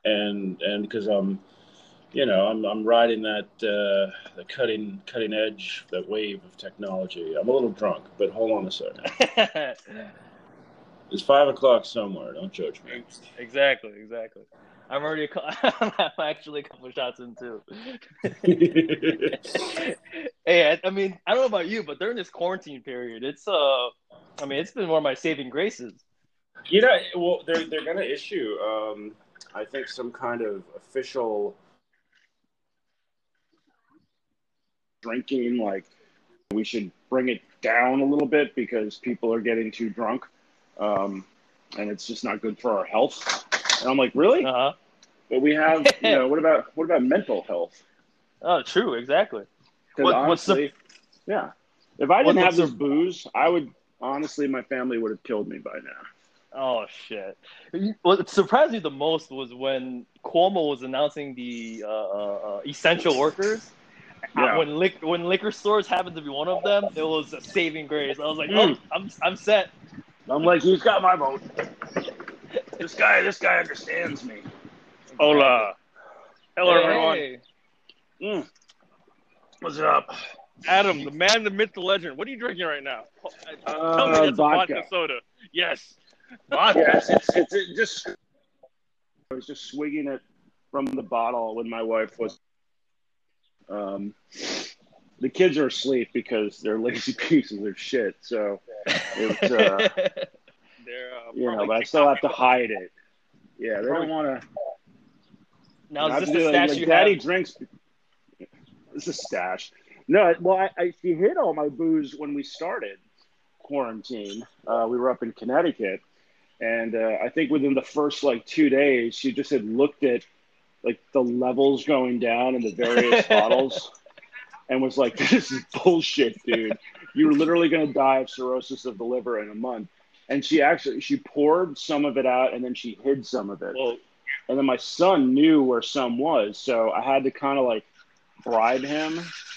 and because I'm riding that the cutting edge, that wave of technology. I'm a little drunk, but hold on a second. It's 5 o'clock somewhere. Don't judge me. Exactly. I'm already. I'm actually a couple shots in too. Hey, I mean, I don't know about you, but during this quarantine period, I mean, it's been one of my saving graces. Well, they're going to issue, I think, some kind of official drinking. Like, we should bring it down a little bit because people are getting too drunk, and it's just not good for our health. And I'm like, really? Uh But we have, huh. what about mental health? Oh, true, exactly. Because What's the honestly, yeah, if I didn't have what's this the booze, I would honestly, my family would have killed me by now. Oh shit! What surprised me the most was when Cuomo was announcing the essential workers. Yeah. When liquor stores happened to be one of them, it was a saving grace. I was like, oh, Mm. I'm set. I'm like, he's got my vote. This guy understands me. Exactly. Hola. Hello, everyone. Hey, Mm. What's up? Adam, the man, the myth, the legend. What are you drinking right now? Tell me that's a vodka Vodka. soda. Yes. Vodka. Yes, it just. I was just swigging it from the bottle when my wife was. Um, the kids are asleep because they're lazy pieces of shit. So it's They're but probably I still have to hide it. Yeah, they don't want to. now I is have this to the do stash like you Daddy have? drinks. It's a stash. No, well, she hid all my booze when we started quarantine. We were up in Connecticut, and I think within the first like 2 days, she just had looked at like the levels going down in the various bottles, and was like, "This is bullshit, dude. You're literally going to die of cirrhosis of the liver in a month." And she poured some of it out, and then she hid some of it. well, And then my son knew where some was, so I had to kind of like bribe him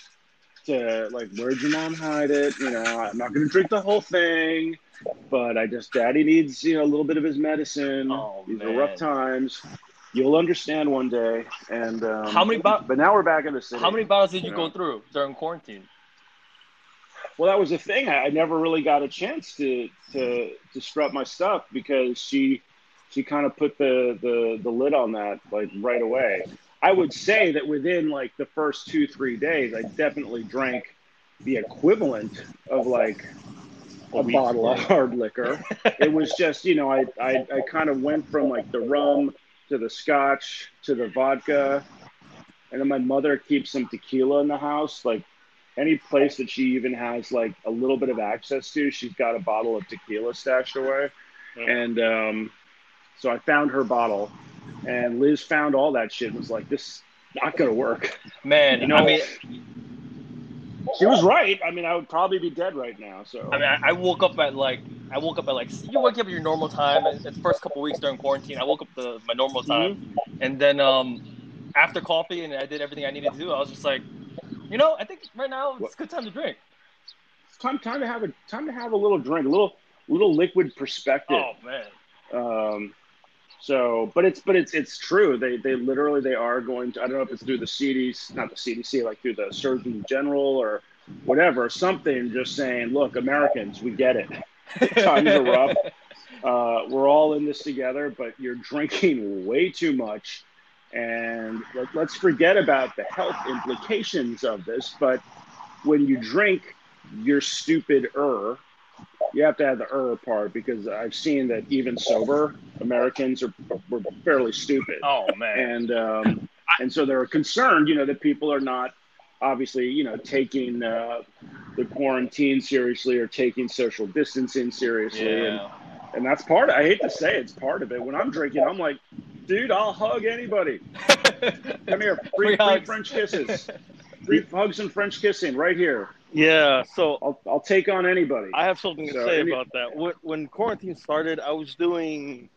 to like, where'd your mom hide it? I'm not gonna drink the whole thing, but Daddy needs a little bit of his medicine. Oh These are rough man, times. You'll understand one day. And how many bo- but now we're back in the how city. many bottles did You you go know, through during quarantine? well, that was the thing. I never really got a chance to strut my stuff because she kind of put the lid on that like right away. I would say that within like the first 2 3 days, I definitely drank the equivalent of like A a week's bottle of worth. hard liquor. It was just I kind of went from like the rum to the scotch to the vodka, and then my mother keeps some tequila in the house. Like any place that she even has like a little bit of access to, she's got a bottle of tequila stashed away. And so I found her bottle, and Liz found all that shit and was like, "This is not gonna work." Man, You know, she was right. I mean, I would probably be dead right now. So I woke up at like you wake up at your normal time. The first couple weeks during quarantine, I woke up to my normal time, mm-hmm. and then after coffee and I did everything I needed to do, I was just like, I think right now it's a good time to drink. It's time to have a little drink, a little liquid perspective. Oh man, Um, but it's true. They literally they are going to. I don't know if it's through the CDC, not the CDC, like through the Surgeon General or whatever, something just saying, look, Americans, we get it. Times are rough. We're all in this together, but you're drinking way too much. And let's forget about the health implications of this. But when you drink, you're stupid. You have to have the part because I've seen that even sober Americans were fairly stupid, oh man. and so they're concerned, that people are not obviously, taking the quarantine seriously or taking social distancing seriously, and Yeah. and that's part. I hate to say it's part of it. When I'm drinking, I'm like, dude, I'll hug anybody. Come here, Free free hugs. French kisses, free hugs and French kissing right here. yeah. So I'll take on anybody. I have something to So say about that. When quarantine started, I was doing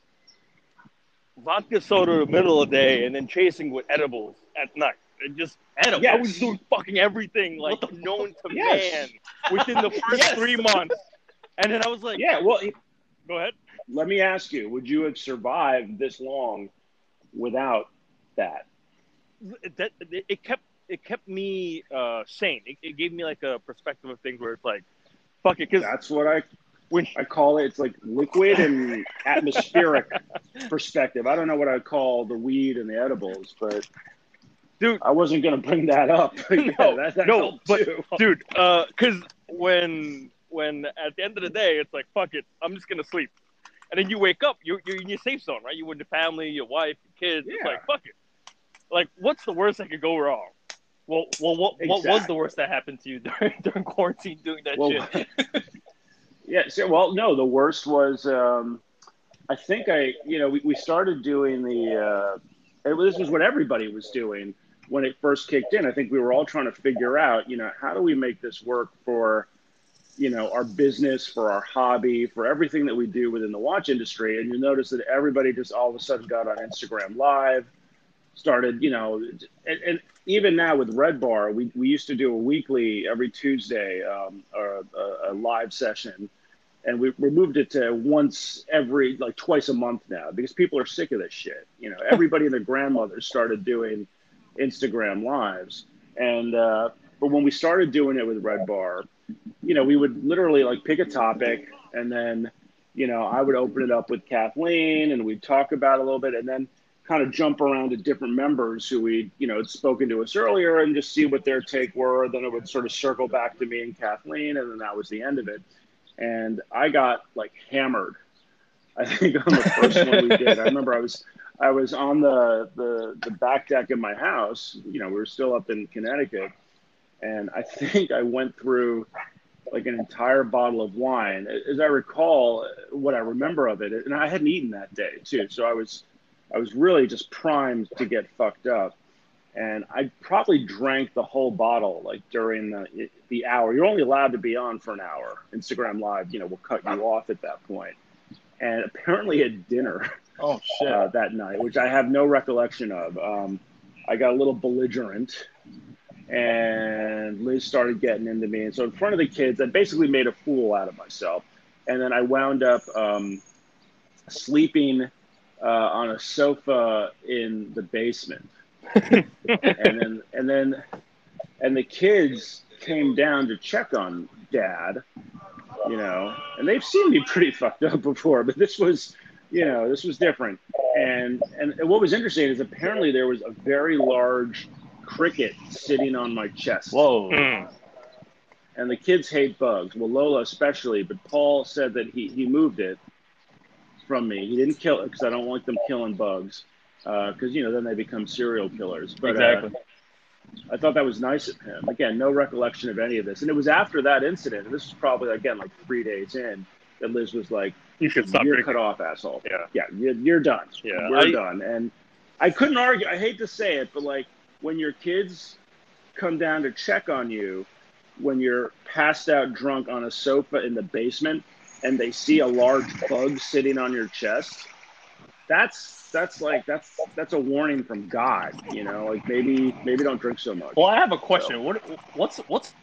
vodka soda in the middle of the day and then chasing with edibles at night. And just Edibles. I was doing fucking everything like known to man Yes. within the first Yes. 3 months. And then I was like, Yeah, well, go ahead. let me ask you, would you have survived this long without that. That it kept me sane. It gave me like a perspective of things where it's like, fuck it, because That's what I when call it. It's like liquid and atmospheric perspective. I don't know what I'd call the weed and the edibles, but dude, I wasn't going to bring that up. That no, helped but too. dude, because when at the end of the day, it's like, fuck it, I'm just gonna sleep, and then you wake up, you're in your safe zone, right? You with your family, your wife, your kids. It's like, fuck it. Like, what's the worst that could go wrong? Well, what was the worst that happened to you during quarantine doing that shit? Yeah. So, no, the worst was I think we started doing this was what everybody was doing when it first kicked in. I think we were all trying to figure out, how do we make this work for, our business, for our hobby, for everything that we do within the watch industry. And you notice that everybody just all of a sudden got on Instagram Live, started, and even now with Red Bar, we used to do a weekly, every Tuesday, a live session. And we moved it to twice a month now because people are sick of this shit. Everybody and their grandmothers started doing Instagram Lives. And, but when we started doing it with Red Bar, we would literally like pick a topic and then, I would open it up with Kathleen and we'd talk about it a little bit and then kind of jump around to different members who had spoken to us earlier and just see what their take were. Then it would sort of circle back to me and Kathleen, and then that was the end of it. And I got like hammered, I think, on the first one we did. I remember I was on the back deck of my house. We were still up in Connecticut, and I think I went through like an entire bottle of wine. As I recall, what I remember of it, and I hadn't eaten that day too, so I was really just primed to get fucked up. And I probably drank the whole bottle like during the hour. You're only allowed to be on for an hour. Instagram Live, will cut you off at that point. And apparently at dinner that night, which I have no recollection of, I got a little belligerent and Liz started getting into me. And so in front of the kids, I basically made a fool out of myself. And then I wound up sleeping on a sofa in the basement. and the kids came down to check on Dad, and they've seen me pretty fucked up before, but this was different. And what was interesting is apparently there was a very large cricket sitting on my chest. Whoa. And the kids hate bugs. Well, Lola especially, but Paul said that he moved it from me. He didn't kill it because I don't want them killing bugs. Because then they become serial killers. But, exactly. I thought that was nice of him. Again, no recollection of any of this, and it was after that incident. And this was probably again like 3 days in that Liz was like, you should stop. You're cut off, asshole. Yeah, you're done. Yeah, we're done. And I couldn't argue. I hate to say it, but like when your kids come down to check on you when you're passed out drunk on a sofa in the basement, and they see a large bug sitting on your chest. That's a warning from God, like maybe don't drink so much. Well, I have a question. So, what's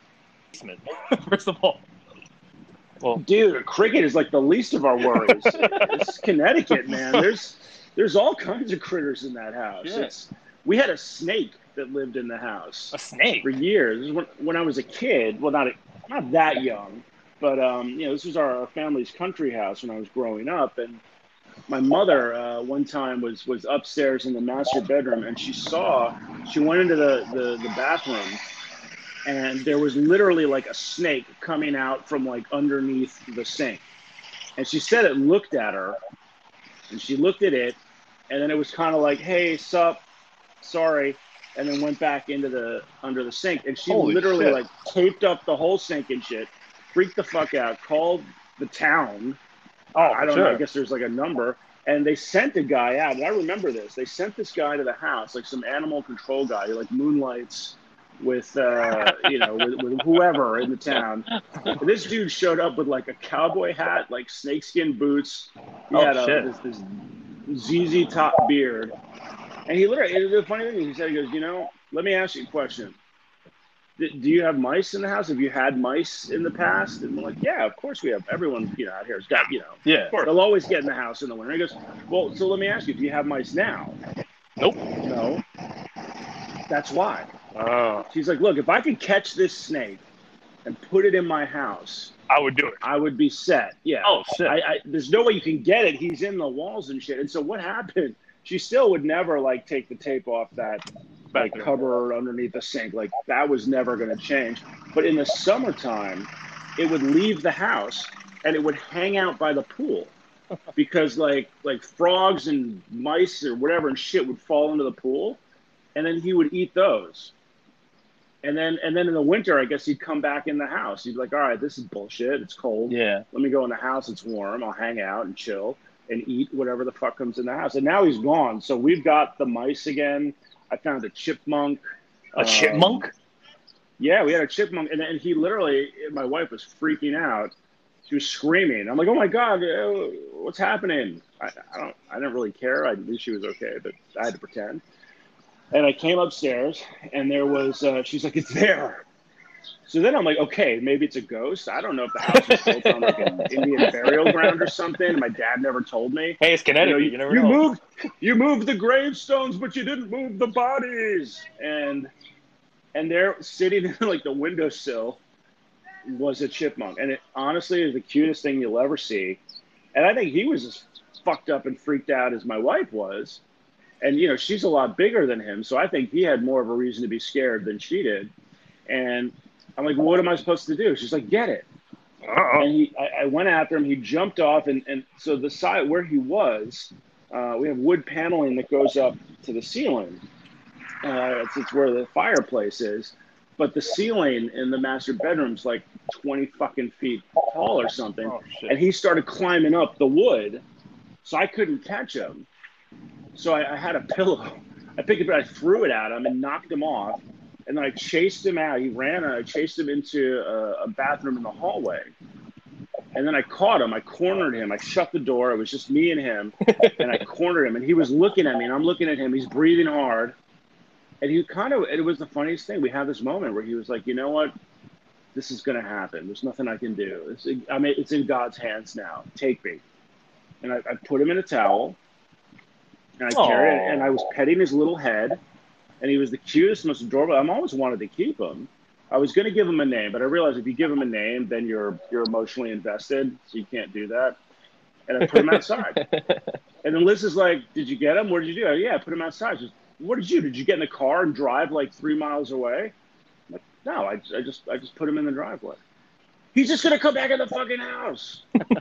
first of all? Well, dude, cricket is like the least of our worries. It's Connecticut, man. There's all kinds of critters in that house. Yeah. We had a snake that lived in the house. A snake? For years. This is when I was a kid. Well, not that young, but this was our family's country house when I was growing up, and my mother one time was upstairs in the master bedroom, and she went into the bathroom, and there was literally like a snake coming out from like underneath the sink. And she said it looked at her, and she looked at it, and then it was kind of like, hey, sup, sorry, and then went back under the sink. And she literally shit. like taped up the whole sink and shit, freaked the fuck out, called the town. I don't know. I guess there's like a number. And they sent a guy out. And I remember this. They sent this guy to the house, like some animal control guy who like moonlights with, with whoever in the town. And this dude showed up with like a cowboy hat, like snakeskin boots. He had this ZZ Top beard. And he literally, the funny thing is, he said, he goes, let me ask you a question. Do you have mice in the house? Have you had mice in the past? And I'm like, yeah, of course we have. Everyone, out here has got, Yeah. they'll always get in the house in the winter. He goes, well, so let me ask you, do you have mice now? Nope. No. That's why. Oh, She's like, look, if I could catch this snake and put it in my house, I would do it. I would be set. Yeah. Oh shit. There's no way you can get it. He's in the walls and shit. And so what happened? She still would never take the tape off that cupboard underneath the sink. Like that was never going to change. But in the summertime, it would leave the house and it would hang out by the pool because like frogs and mice or whatever and shit would fall into the pool, and then he would eat those. And then in the winter, I guess he'd come back in the house. He'd be like, all right, this is bullshit. It's cold. Yeah. Let me go in the house. It's warm. I'll hang out and chill and eat whatever the fuck comes in the house. And now he's gone. So we've got the mice again. I found a chipmunk. A chipmunk? Yeah, we had a chipmunk. And he literally, my wife was freaking out. She was screaming. I'm like, oh my God, what's happening? I didn't really care. I knew she was okay, but I had to pretend. And I came upstairs, and there was, she's like, it's there. So then I'm like, okay, maybe it's a ghost. I don't know if the house was built on like an Indian burial ground or something. My dad never told me. Hey, it's Connecticut. You never know. You moved the gravestones, but you didn't move the bodies. And they're sitting in like the windowsill was a chipmunk. And it honestly is the cutest thing you'll ever see. And I think he was as fucked up and freaked out as my wife was. And, she's a lot bigger than him. So I think he had more of a reason to be scared than she did. And I'm like, well, what am I supposed to do? She's like, get it. Uh-oh. And I went after him. He jumped off. And so the side where he was, we have wood paneling that goes up to the ceiling. It's where the fireplace is. But the ceiling in the master bedroom's like 20 fucking feet tall or something. Oh, shit. And he started climbing up the wood. So I couldn't catch him. So I had a pillow. I picked it up, I threw it at him and knocked him off. And then I chased him out. He ran and I chased him into a bathroom in the hallway. And then I caught him. I cornered him. I shut the door. It was just me and him. And I cornered him. And he was looking at me and I'm looking at him. He's breathing hard. And it was the funniest thing. We had this moment where he was like, you know what? This is going to happen. There's nothing I can do. It's in God's hands now. Take me. And I put him in a towel. And I carried it, and I was petting his little head, and he was the cutest, most adorable. I've always wanted to keep him. I was going to give him a name, but I realized if you give him a name, then you're emotionally invested, so you can't do that. And I put him outside. And then Liz is like, did you get him? What did you do? Yeah, I put him outside. She goes, what did you do? Did you get in the car and drive like 3 miles away? I'm like, no, I just put him in the driveway. He's just going to come back in the fucking house.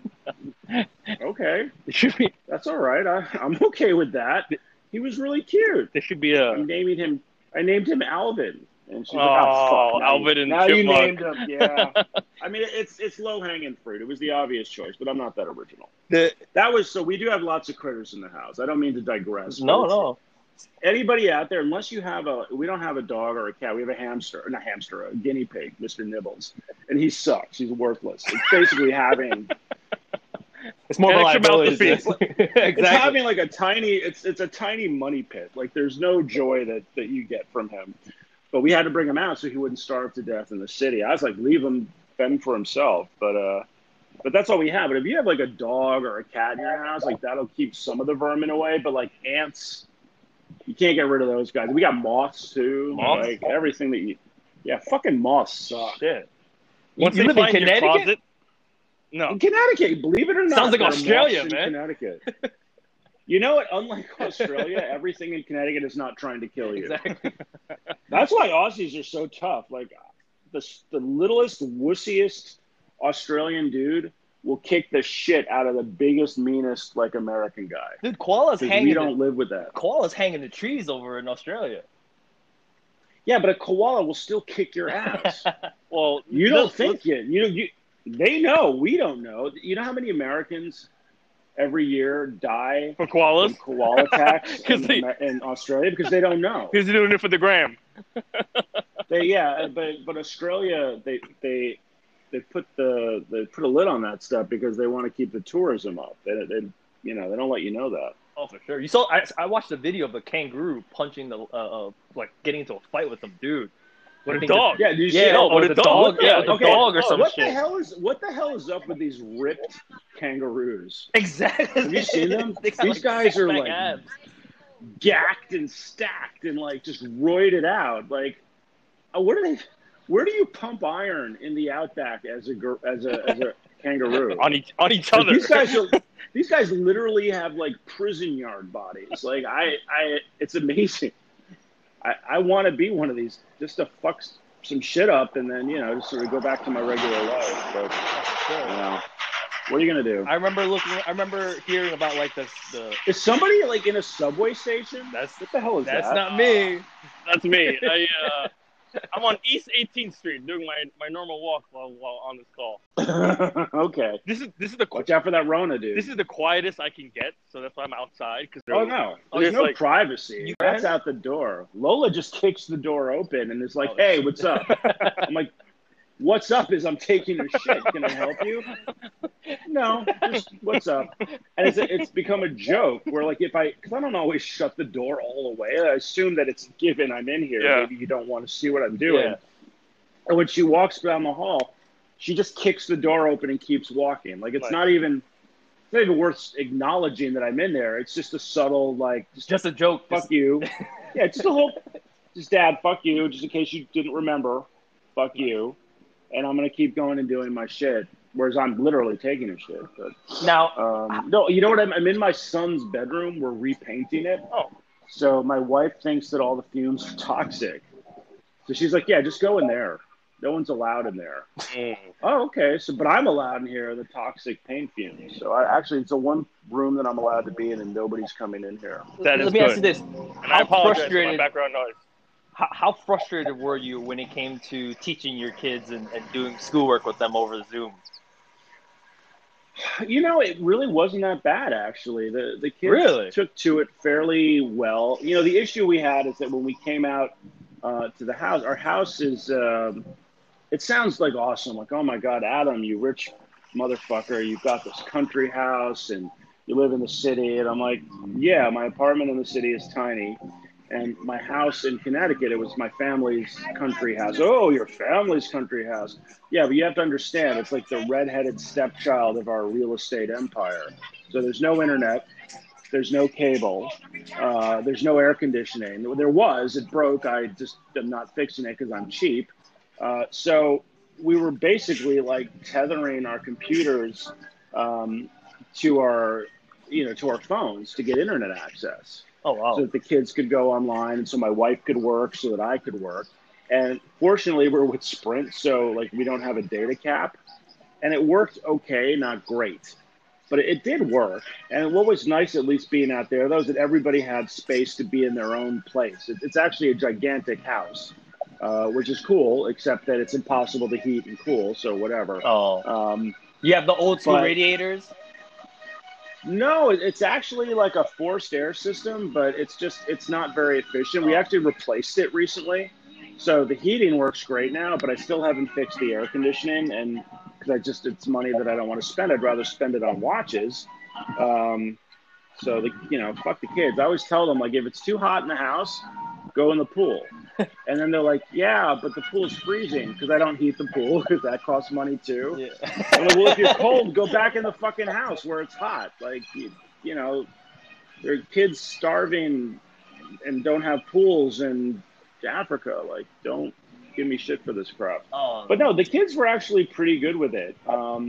Okay. That's all right. I'm okay with that. He was really cute. There should be a. I named him Alvin. And she's like, oh, fuck. Alvin and now Chipmunk. You named him. Yeah. I mean, it's low-hanging fruit. It was the obvious choice, but I'm not that original. So we do have lots of critters in the house. I don't mean to digress. No. Anybody out there, unless you have we don't have a dog or a cat. We have a guinea pig, Mr. Nibbles. And he sucks. He's worthless. It's basically having... It's more of a liability. Exactly. It's having like a tiny, it's a tiny money pit. Like there's no joy that you get from him. But we had to bring him out so he wouldn't starve to death in the city. I was like, leave him fend for himself. But that's all we have. But if you have like a dog or a cat in your house, like that'll keep some of the vermin away. But like ants, you can't get rid of those guys. We got moths too. Moths? Like everything fucking moths suck. Shit. Once You they live in find your Connecticut? closet, no. In Connecticut, believe it or not. Sounds like there are Australia, moths in man. Connecticut. You know what? Unlike Australia, everything in Connecticut is not trying to kill you. Exactly. That's why Aussies are so tough. Like the littlest, wussiest Australian dude will kick the shit out of the biggest, meanest, like American guy. Dude, koalas hang. We don't live with that. Koalas hang in the trees over in Australia. Yeah, but a koala will still kick your ass. Well, You don't think it. They know. We don't know. You know how many Americans every year die for koalas? from koala attacks 'Cause in Australia? Because they don't know. Because they're doing it for the gram. But Australia, they put a lid on that stuff because they want to keep the tourism up. They don't let you know that. Oh, for sure. You saw? I watched a video of a kangaroo punching getting into a fight with some dude. With a dog. Yeah, did you see Yeah, it? with a dog. Yeah, with a dog or some what shit. What the hell is up with these ripped kangaroos? Exactly. Have you seen them? They got, These like, guys are six-pack like abs. gacked and stacked and like just roided out. Like, what are they? Where do you pump iron in the outback as a kangaroo? on each Like, other. these guys literally have like prison yard bodies. Like it's amazing. I want to be one of these just to fuck some shit up and then just sort of go back to my regular life. But what are you gonna do? I remember hearing about like the. Is somebody like in a subway station? What the hell is that? That's not me. That's me. I'm on East 18th Street doing my normal walk while on this call. Okay. This is the Watch out for that Rona, dude. This is the quietest I can get, so that's why I'm outside. Oh no, there's no privacy. That's out the door. Lola just kicks the door open and is like, "Hey, what's up?" I'm like, "What's up?" Is I'm taking your shit. Can I help you? No, just what's up? And it's become a joke where like because I don't always shut the door all the way. I assume that it's given I'm in here. Yeah. Maybe you don't want to see what I'm doing. Yeah. And when she walks down the hall, she just kicks the door open and keeps walking. Like it's not even worth acknowledging that I'm in there. It's just a subtle like Just a joke. fuck you. Yeah, just a whole just dad, fuck you, just in case you didn't remember. Fuck you. And I'm gonna keep going and doing my shit. Whereas I'm literally taking a shit. But Now, no, you know what? I'm in my son's bedroom. We're repainting it. Oh. So my wife thinks that all the fumes are toxic. So she's like, "Yeah, just go in there. No one's allowed in there." Oh, okay. But I'm allowed in here, the toxic paint fumes. So it's the one room that I'm allowed to be in, and nobody's coming in here. That is let me good. ask you this: And I apologize for my background noise. How frustrated were you when it came to teaching your kids and doing schoolwork with them over Zoom? It really wasn't that bad, actually. The kids Really? took to it fairly well. The issue we had is that when we came out to the house, our house is, it sounds like awesome. Like, oh my God, Adam, you rich motherfucker, you've got this country house and you live in the city. And I'm like, yeah, my apartment in the city is tiny. And my house in Connecticut, it was my family's country house. Oh, your family's country house. Yeah, but you have to understand, it's like the redheaded stepchild of our real estate empire. So there's no internet. There's no cable. There's no air conditioning. There was. It broke. I just am not fixing it because I'm cheap. So we were basically like tethering our computers to our phones to get internet access. Oh, wow. So that the kids could go online and so my wife could work so that I could work. And fortunately, we're with Sprint, so like we don't have a data cap. And it worked okay, not great. But it did work. And what was nice, at least being out there, though, is that everybody had space to be in their own place. It's actually a gigantic house, which is cool, except that it's impossible to heat and cool, so whatever. Oh. You have the old school radiators? No, it's actually like a forced air system, but it's not very efficient. We actually replaced it recently. So the heating works great now, but I still haven't fixed the air conditioning. And because it's money that I don't want to spend. I'd rather spend it on watches. So fuck the kids. I always tell them, like, if it's too hot in the house, go in the pool. And then they're like, yeah, but the pool's freezing because I don't heat the pool because that costs money too. Yeah. I'm like, well, if you're cold, go back in the fucking house where it's hot. Like, there are kids starving and don't have pools in Africa. Like, don't give me shit for this crap. But no, the kids were actually pretty good with it.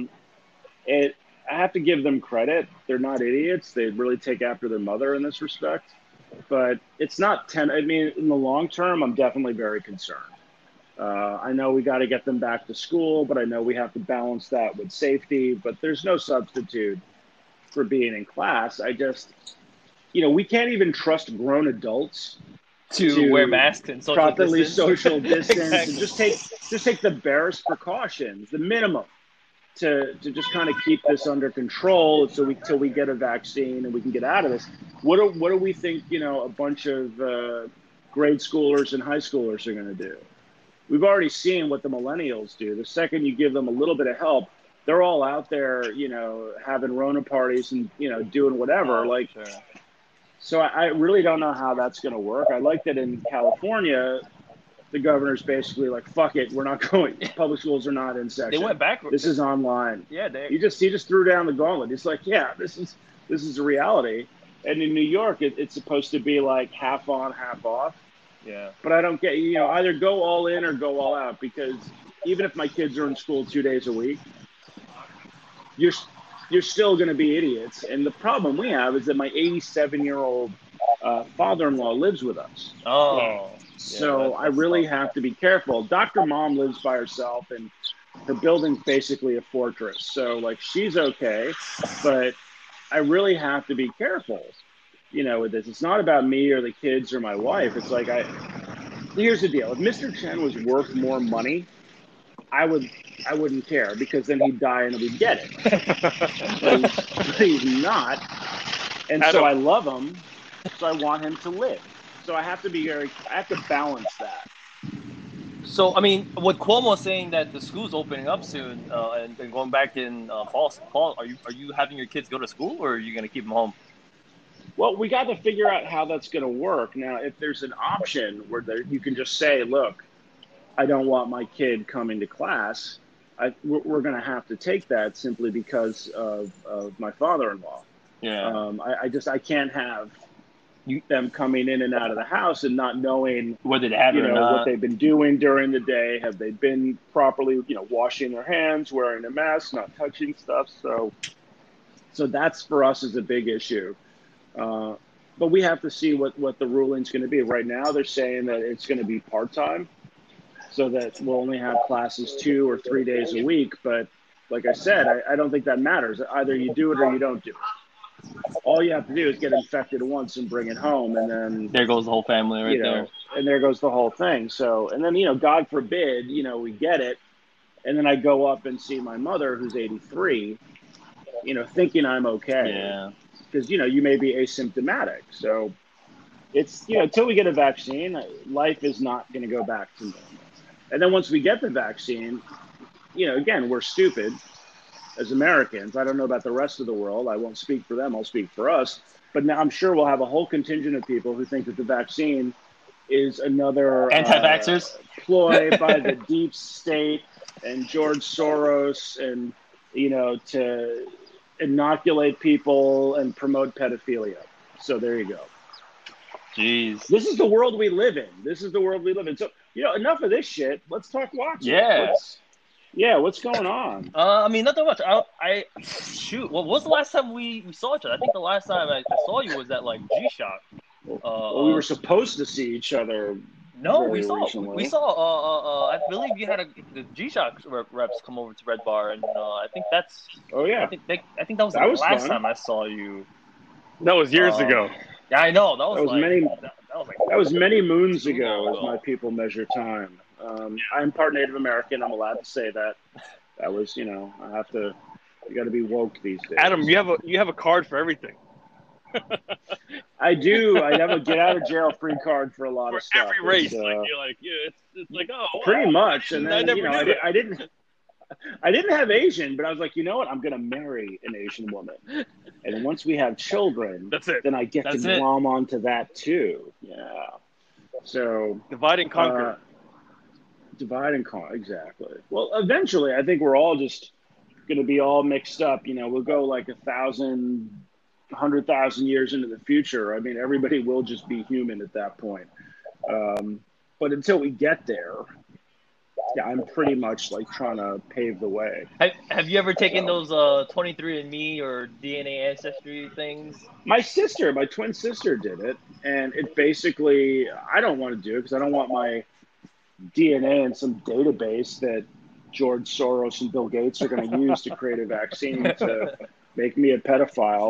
I have to give them credit. They're not idiots. They really take after their mother in this respect. But it's not I mean, in the long term, I'm definitely very concerned. I know we got to get them back to school, but I know we have to balance that with safety. But there's no substitute for being in class. I just, we can't even trust grown adults to wear masks and properly social distance. Exactly. And just take the barest precautions, the minimum, to just kind of keep this under control till we get a vaccine and we can get out of this. What do we think, a bunch of grade schoolers and high schoolers are going to do? We've already seen what the millennials do. The second you give them a little bit of help, they're all out there, having Rona parties and, doing whatever. Sure. So I really don't know how that's going to work. I like that in California, the governor's basically like, "Fuck it, we're not going. Public schools are not in session. They went back. This is online." Yeah, He just threw down the gauntlet. He's like, "Yeah, this is a reality." And in New York, it's supposed to be like half on, half off. yeah. But I don't get, either go all in or go all out, because even if my kids are in school 2 days a week, you're still going to be idiots. And the problem we have is that my 87-year-old father-in-law lives with us. Oh. So I really have to be careful. Dr. Mom lives by herself, and her building's basically a fortress. So, like, she's okay, but I really have to be careful, with this. It's not about me or the kids or my wife. It's like, here's the deal. If Mr. Chen was worth more money, I wouldn't care, because then he'd die and we'd get it. but he's not. And so I love him. So I want him to live. So I have to balance that. So, I mean, with Cuomo saying that the school's opening up soon and going back in fall, are you having your kids go to school, or are you going to keep them home? Well, we got to figure out how that's going to work. Now, if there's an option where you can just say, look, I don't want my kid coming to class, we're going to have to take that, simply because of my father-in-law. Yeah. I can't have them coming in and out of the house and not knowing whether they have it or not, what they've been doing during the day. Have they been properly, washing their hands, wearing a mask, not touching stuff? So that's, for us, is a big issue. But we have to see what the ruling's going to be. Right now, they're saying that it's going to be part-time, so that we'll only have classes 2 or 3 days a week. But like I said, I don't think that matters. Either you do it or you don't do it. All you have to do is get infected once and bring it home, and then there goes the whole family right there. And there goes the whole thing. So, and then, God forbid, we get it, and then I go up and see my mother, who's 83, thinking I'm okay. Yeah. Because, you may be asymptomatic. So it's, until we get a vaccine, life is not going to go back to normal. And then once we get the vaccine, again, we're stupid as Americans. I don't know about the rest of the world. I won't speak for them. I'll speak for us. But now I'm sure we'll have a whole contingent of people who think that the vaccine is another anti-vaxxers ploy by the deep state and George Soros, and, to inoculate people and promote pedophilia. So there you go. Jeez. This is the world we live in. So, enough of this shit. Let's talk watching. Yeah. What's going on? I mean, nothing much. Shoot. What was the last time we saw each other? I think the last time I saw you was at like G-Shock. Well, we were supposed to see each other. No, we saw. Recently. We saw. I believe you had the G-Shock reps come over to Red Bar, and I think that's. Oh yeah. I think that was the last time I saw you. That was years ago. Yeah, I know. That was many moons ago, as my people measure time. I'm part Native American. I'm allowed to say that. That was, you got to be woke these days. Adam, you have a card for everything. I do. I have a get out of jail free card for a lot of stuff. Every race, it's like, oh, pretty much. And then, I I didn't have Asian, but I was like, you know what? I'm going to marry an Asian woman. And then once we have children, that's it. Then I get to glom onto that too. Yeah. So divide and conquer. Exactly. Well, eventually, I think we're all just going to be all mixed up. We'll go like 100,000 years into the future. I mean, everybody will just be human at that point. But until we get there, yeah, I'm pretty much like trying to pave the way. Have you ever taken those 23andMe or DNA ancestry things? My twin sister did it, and it basically, I don't want to do it because I don't want my DNA in some database that George Soros and Bill Gates are going to use to create a vaccine to make me a pedophile.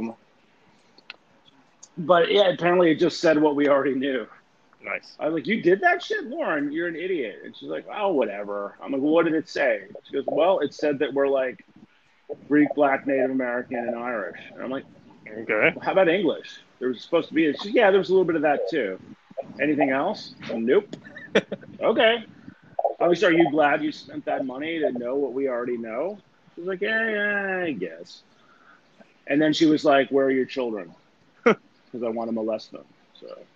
But yeah, apparently it just said what we already knew. Nice. I was like, you did that shit? Lauren, you're an idiot. And she's like, oh, whatever. I'm like, well, what did it say? She goes, well, it said that we're like Greek, Black, Native American, and Irish. And I'm like, okay. How about English? There was supposed to be yeah, there was a little bit of that too. Anything else? Nope. Okay. I was, are you glad you spent that money to know what we already know? She was like, yeah, I guess. And then she was like, where are your children? Because I want to molest them. So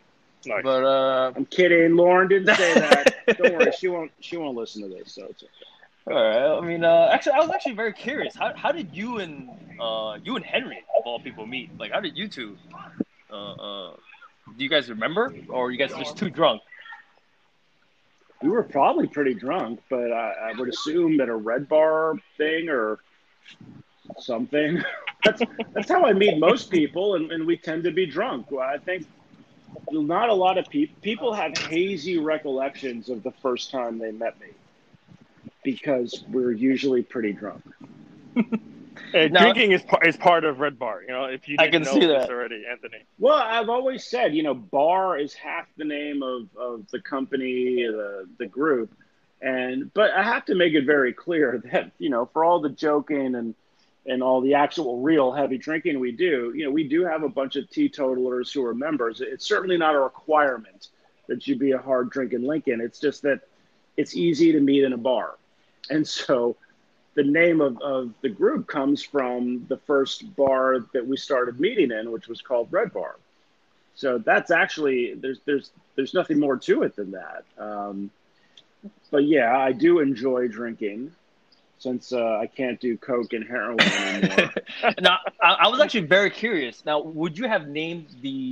Nice. But I'm kidding. Lauren didn't say that. Don't worry, she won't listen to this, so it's okay. all right. I mean, actually, I was actually very curious. How did you and Henry of all people meet? Like, how did you two? Do you guys remember, or are you guys just too drunk? We were probably pretty drunk, but I would assume that a Red Bar thing or something. That's how I meet most people, and we tend to be drunk. Well, I think not a lot of people have hazy recollections of the first time they met me because we're usually pretty drunk. Drinking is part of Red Bar. If you I didn't can know see this that. already, Anthony. Well, I've always said, bar is half the name of the company, the group. But I have to make it very clear that, for all the joking and all the actual real heavy drinking we do, we do have a bunch of teetotalers who are members. It's certainly not a requirement that you be a hard drinking Lincoln. It's just that it's easy to meet in a bar. And so the name of the group comes from the first bar that we started meeting in, which was called Red Bar. So that's actually, there's nothing more to it than that. But yeah, I do enjoy drinking since I can't do coke and heroin anymore. Now, I was actually very curious. Now, would you have named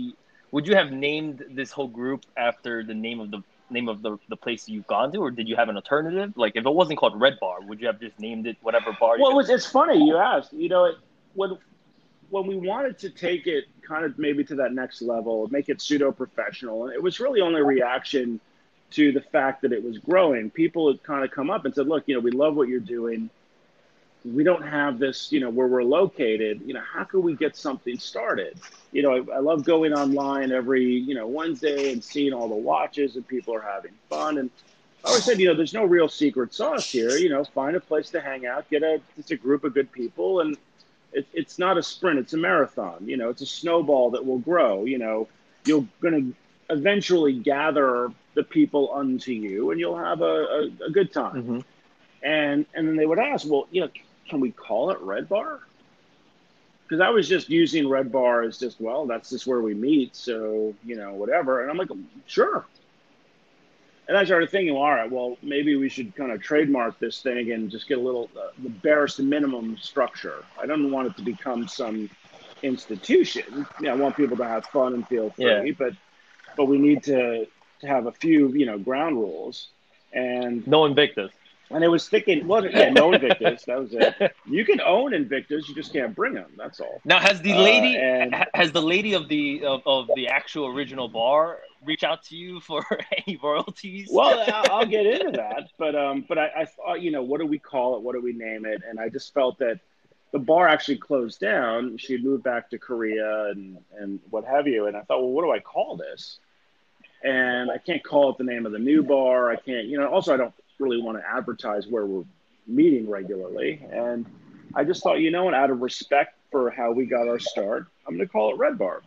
this whole group after the name of the place you've gone to, or did you have an alternative? Like, if it wasn't called Red Bar, would you have just named it whatever bar? Well, it's funny you asked. When we wanted to take it kind of maybe to that next level, make it pseudo professional, and it was really only a reaction to the fact that it was growing. People had kind of come up and said, "Look, we love what you're doing. We don't have this, where we're located. How can we get something started?" I love going online every, Wednesday and seeing all the watches and people are having fun. And I always said, there's no real secret sauce here. Find a place to hang out, it's a group of good people. And it's not a sprint, it's a marathon. It's a snowball that will grow. You're going to eventually gather the people unto you and you'll have a good time. Mm-hmm. And then they would ask, well, can we call it Red Bar? Because I was just using Red Bar as that's just where we meet. So, whatever. And I'm like, sure. And I started thinking, well, all right, well, maybe we should kind of trademark this thing and just get a little, the barest minimum structure. I don't want it to become some institution. I want people to have fun and feel free, but we need to have a few, ground rules. And no Invictus. And I was thinking, no Invictus. That was it. You can own Invictus, you just can't bring them. That's all. Now, has the lady of the actual original bar reach out to you for any royalties? Well, I'll get into that, but I thought, what do we call it? What do we name it? And I just felt that the bar actually closed down. She had moved back to Korea and what have you. And I thought, well, what do I call this? And I can't call it the name of the new bar. I can't, also I don't really want to advertise where we're meeting regularly. And I just thought, out of respect for how we got our start, I'm going to call it Red Bar.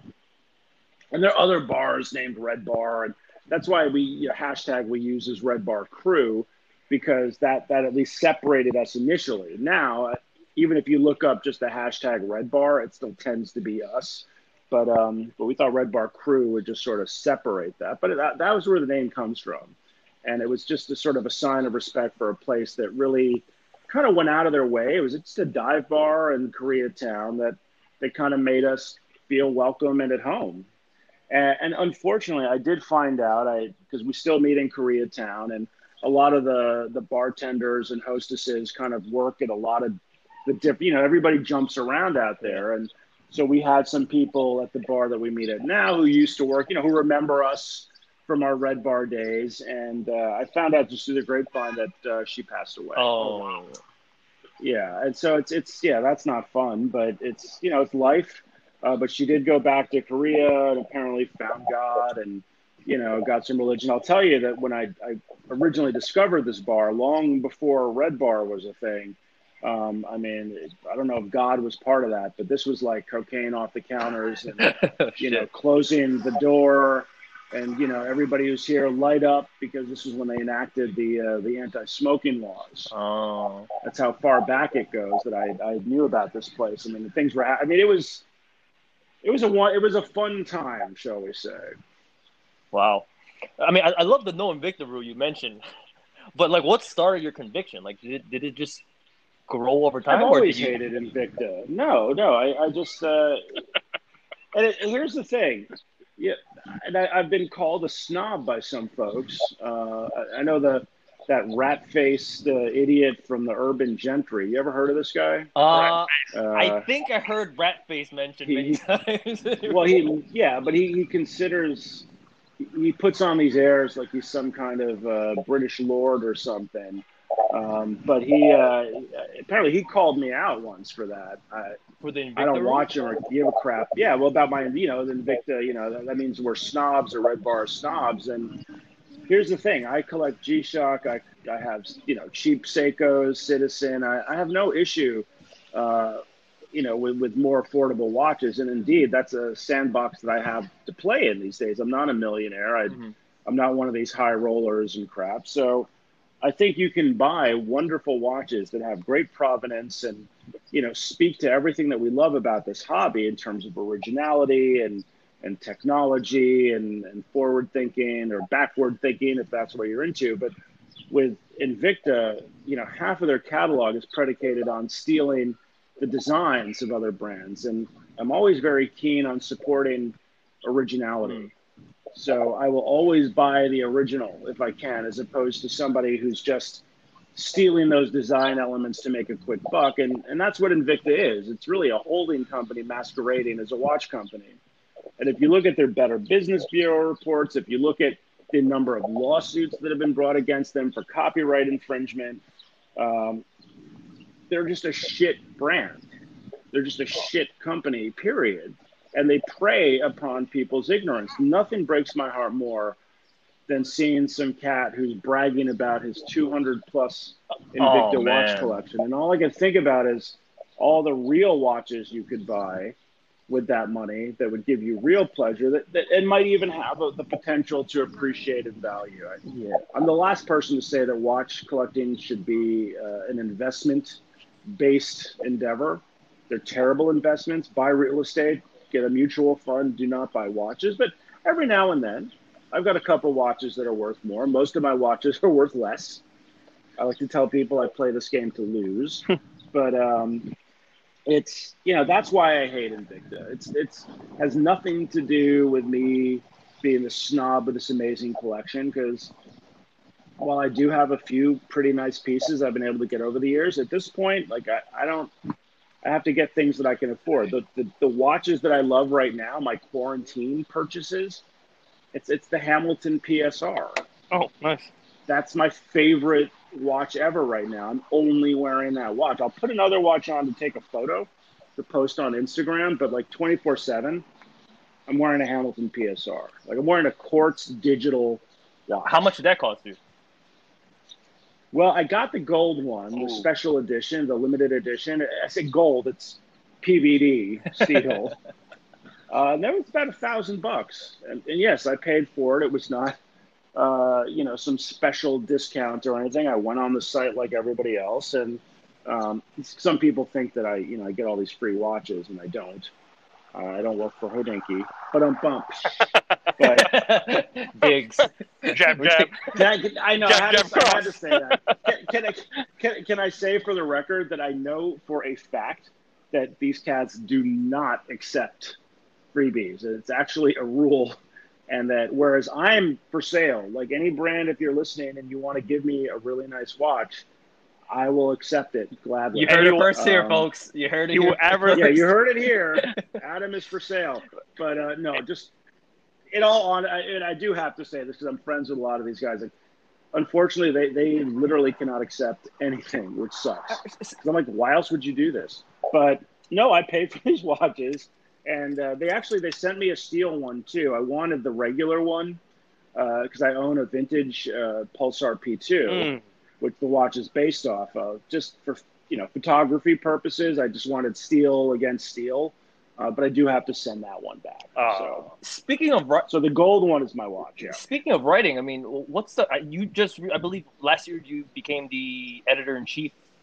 And there are other bars named Red Bar. And that's why hashtag we use is Red Bar Crew, because that at least separated us initially. Now, even if you look up just the hashtag Red Bar, it still tends to be us. But we thought Red Bar Crew would just sort of separate that. But that was where the name comes from. And it was just a sort of a sign of respect for a place that really kind of went out of their way. It was just a dive bar in Koreatown that kind of made us feel welcome and at home. And unfortunately, I did find out, because we still meet in Koreatown, and a lot of the bartenders and hostesses kind of work at a lot of the different, everybody jumps around out there. And so we had some people at the bar that we meet at now who used to work, who remember us from our Red Bar days. And I found out just through the grapevine that she passed away. Oh. Yeah. And so it's that's not fun, but it's, it's life. But she did go back to Korea and apparently found God and, got some religion. I'll tell you that when I originally discovered this bar, long before Red Bar was a thing, I don't know if God was part of that, but this was like cocaine off the counters and, closing the door and, everybody who's here light up, because this was when they enacted the anti-smoking laws. Oh, that's how far back it goes that I knew about this place. The things were, it was a fun time, shall we say. Wow. I mean, I love the no Invicta rule you mentioned, but like, what started your conviction? Like, did it just grow over I've time, or did always you? hated Invicta. No, I just here's the thing. Yeah, and I've been called a snob by some folks. I know that rat-faced idiot from the Urban Gentry. You ever heard of this guy? I Uh, think I heard Ratface mentioned many he, times. well, but he considers he puts on these airs like he's some kind of British lord or something. But he apparently he called me out once for that. For the I Invicta don't rule. watch him or give a crap. Yeah, well, about my, the Invicta, that means we're snobs or Red Bar snobs. And here's the thing: I collect G-Shock. I have, cheap Seikos, Citizen. I have no issue, uh, with more affordable watches. And indeed, that's a sandbox that I have to play in these days. I'm not a millionaire. Mm-hmm. I'm not one of these high rollers and crap. So I think you can buy wonderful watches that have great provenance and, speak to everything that we love about this hobby in terms of originality and technology and forward thinking or backward thinking, if that's what you're into. But with Invicta, half of their catalog is predicated on stealing the designs of other brands. And I'm always very keen on supporting originality. So I will always buy the original if I can, as opposed to somebody who's just stealing those design elements to make a quick buck. And that's what Invicta is. It's really a holding company masquerading as a watch company. And if you look at their Better Business Bureau reports, if you look at the number of lawsuits that have been brought against them for copyright infringement, they're just a shit brand. They're just a shit company, period. And they prey upon people's ignorance. Nothing breaks my heart more than seeing some cat who's bragging about his 200 plus Invicta watch collection. And all I can think about is all the real watches you could buy with that money that would give you real pleasure that and might even have the potential to appreciate in value. I'm the last person to say that watch collecting should be an investment-based endeavor. They're terrible investments. Buy real estate, get a mutual fund, do not buy watches. But every now and then, I've got a couple watches that are worth more. Most of my watches are worth less. I like to tell people I play this game to lose. But it's, that's why I hate Invicta. It's has nothing to do with me being the snob of this amazing collection, because while I do have a few pretty nice pieces I've been able to get over the years, at this point, like I have to get things that I can afford. The watches that I love right now, my quarantine purchases, it's the Hamilton PSR. Oh, nice. That's my favorite watch ever right now. I'm only wearing that watch. I'll put another watch on to take a photo to post on Instagram, but like 24/7, I'm wearing a Hamilton PSR. Like I'm wearing a Quartz digital watch. How much did that cost you? Well, I got the gold one, the special edition, the limited edition. I say gold, it's PVD steel. That was about $1,000, and yes, I paid for it. It was not, some special discount or anything. I went on the site like everybody else, and some people think that I get all these free watches, and I don't. I don't work for Hodinkee, but I'm bump. But Biggs. Jab. I know. Jab, I had to say that. Can I say for the record that I know for a fact that these cats do not accept freebies? It's actually a rule, and that whereas I'm for sale, like any brand, if you're listening and you want to give me a really nice watch, I will accept it gladly. You heard it first here, folks. You heard it here. Yeah, you heard it here. Adam is for sale. But no, just in all honesty, and I do have to say this because I'm friends with a lot of these guys. Like, unfortunately, they literally cannot accept anything, which sucks. 'Cause I'm like, why else would you do this? But no, I paid for these watches, and they sent me a steel one too. I wanted the regular one because I own a vintage Pulsar P2. Which the watch is based off of, just for photography purposes. I just wanted steel against steel, but I do have to send that one back. So Speaking of, so the gold one is my watch. Yeah. Speaking of writing, I mean, I believe last year you became the editor-in-chief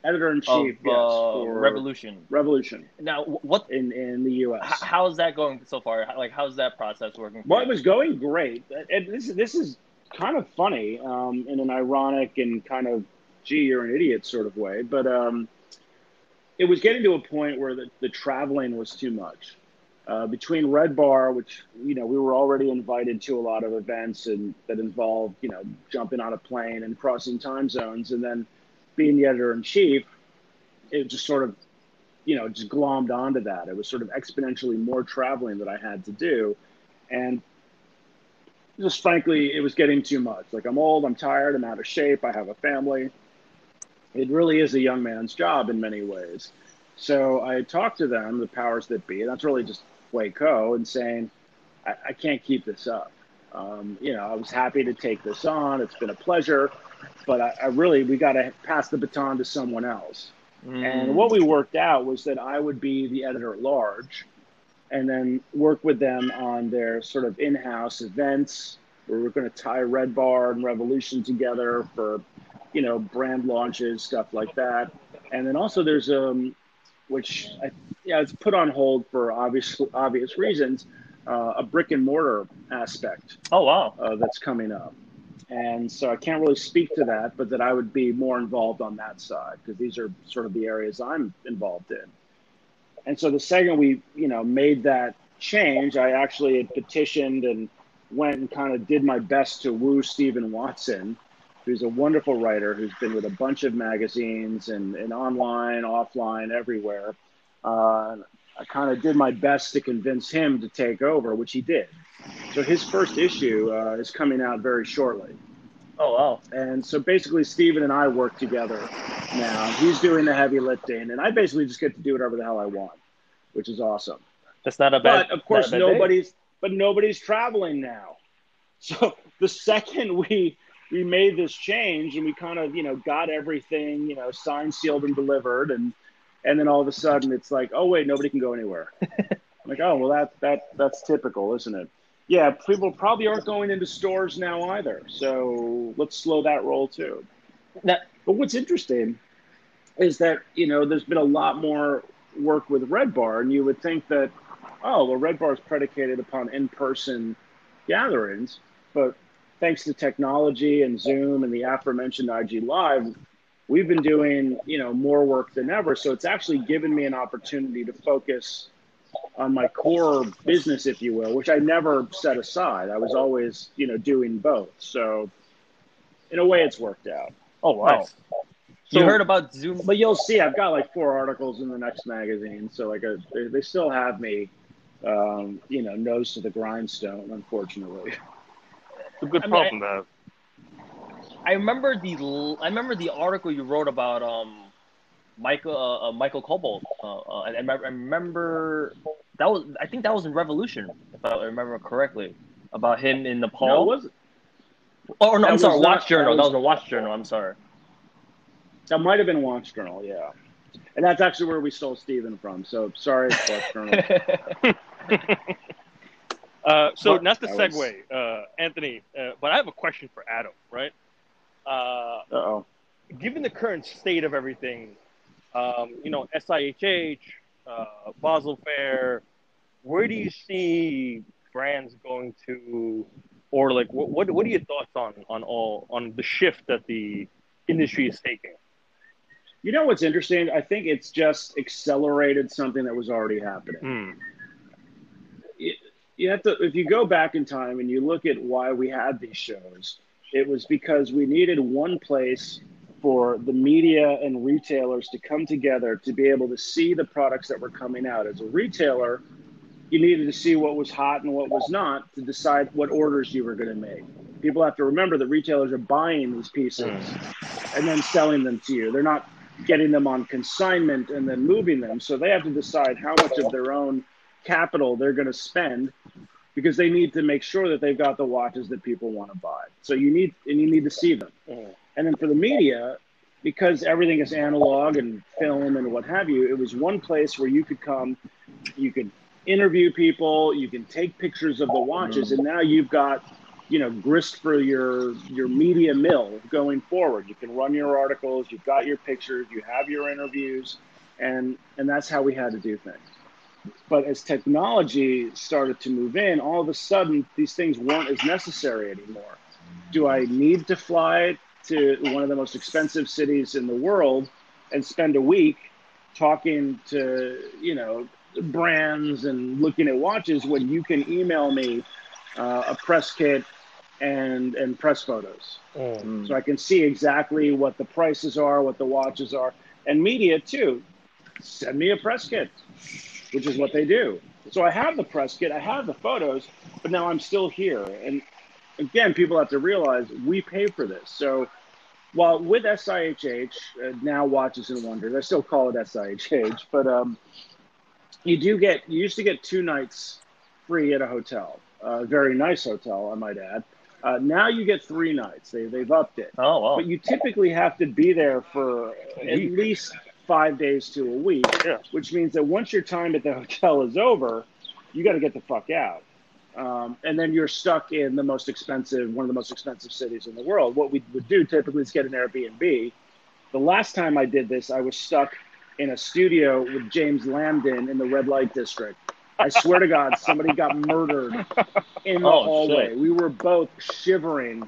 Editor-in-chief, of yes, for Revolution. Revolution Now, what in the U.S. how's that going so far? Like, how's that process working? Well, it was going great. And this is kind of funny in an ironic and kind of, gee, you're an idiot sort of way. But it was getting to a point where the traveling was too much. Between Red Bar, which, we were already invited to a lot of events and that involved, jumping on a plane and crossing time zones, and then being the editor-in-chief, it just sort of, just glommed onto that. It was sort of exponentially more traveling that I had to do. And just frankly, it was getting too much. Like, I'm old, I'm tired, I'm out of shape, I have a family. It really is a young man's job in many ways. So I talked to them, the powers that be, and that's really just Waco, and saying, I can't keep this up. I was happy to take this on. It's been a pleasure, but we got to pass the baton to someone else. And what we worked out was that I would be the editor at large and then work with them on their sort of in-house events where we're going to tie Red Bar and Revolution together for, brand launches, stuff like that. And then also there's it's put on hold for obvious reasons, a brick and mortar aspect. Oh, wow. That's coming up. And so I can't really speak to that, but that I would be more involved on that side because these are sort of the areas I'm involved in. And so the second we, made that change, I actually had petitioned and went and kind of did my best to woo Stephen Watson, who's a wonderful writer who's been with a bunch of magazines and online, offline, everywhere. I kind of did my best to convince him to take over, which he did. So his first issue is coming out very shortly. Oh, wow. And so basically Stephen and I work together now. He's doing the heavy lifting, and I basically just get to do whatever the hell I want, which is awesome. That's not a bad. But of course, nobody's traveling now. So the second we made this change and we kind of, got everything, signed, sealed, and delivered, and then all of a sudden it's like, oh wait, nobody can go anywhere. I'm like, oh well, that's typical, isn't it? Yeah, people probably aren't going into stores now either. So let's slow that roll too. But what's interesting is that, there's been a lot more work with Red Bar, and you would think that, oh, well, Red Bar is predicated upon in-person gatherings, but thanks to technology and Zoom and the aforementioned IG Live, we've been doing, more work than ever. So it's actually given me an opportunity to focus on my core business, if you will, which I never set aside. I was always, doing both. So in a way, it's worked out. Oh, wow. Nice. So, you heard about Zoom? But you'll see, I've got like 4 articles in the next magazine. So like they still have me, nose to the grindstone, unfortunately. It's a good problem to have. I remember the article you wrote about Michael Cobalt. I remember I think that was in Revolution, if I remember correctly, about him in Nepal. No, it wasn't. Oh no, I'm sorry, Watch Journal. That was a Watch Journal. I'm sorry. That might have been Watch Journal, yeah. And that's actually where we stole Stephen from. So sorry, Watch Journal. So not to segue, Anthony, but I have a question for Adam, right? Given the current state of everything, SIHH, Basel Fair, where do you see brands going to, or like what are your thoughts on the shift that the industry is taking? You know what's interesting? I think it's just accelerated something that was already happening. You have to, if you go back in time and you look at why we had these shows, it was because we needed one place for the media and retailers to come together to be able to see the products that were coming out. As a retailer, you needed to see what was hot and what was not to decide what orders you were going to make. People have to remember that retailers are buying these pieces and then selling them to you. They're not getting them on consignment and then moving them. So they have to decide how much of their own capital they're going to spend, because they need to make sure that they've got the watches that people want to buy. So you need to see them. And then for the media, because everything is analog and film and what have you, it was one place where you could come, you could interview people, you can take pictures of the watches, and now you've got grist for your media mill going forward. You can run your articles, you've got your pictures, you have your interviews, and that's how we had to do things. But as technology started to move in, all of a sudden these things weren't as necessary anymore. Do I need to fly to one of the most expensive cities in the world and spend a week talking to, brands and looking at watches when you can email me a press kit and press photos? So I can see exactly what the prices are, what the watches are, and media too. Send me a press kit, which is what they do. So I have the press kit, I have the photos, but now I'm still here. And again, people have to realize we pay for this. So while with SIHH, now Watches and Wonders, I still call it SIHH, but you used to get 2 nights free at a hotel, a very nice hotel, I might add. Now you get 3 nights. They've upped it. Oh, wow. But you typically have to be there for at least 5 days to a week, which means that once your time at the hotel is over, you got to get the fuck out. And then you're stuck in one of the most expensive cities in the world. What we would do typically is get an Airbnb. The last time I did this, I was stuck in a studio with James Lambden in the red light district. I swear to God, somebody got murdered in the hallway. Shit. We were both shivering,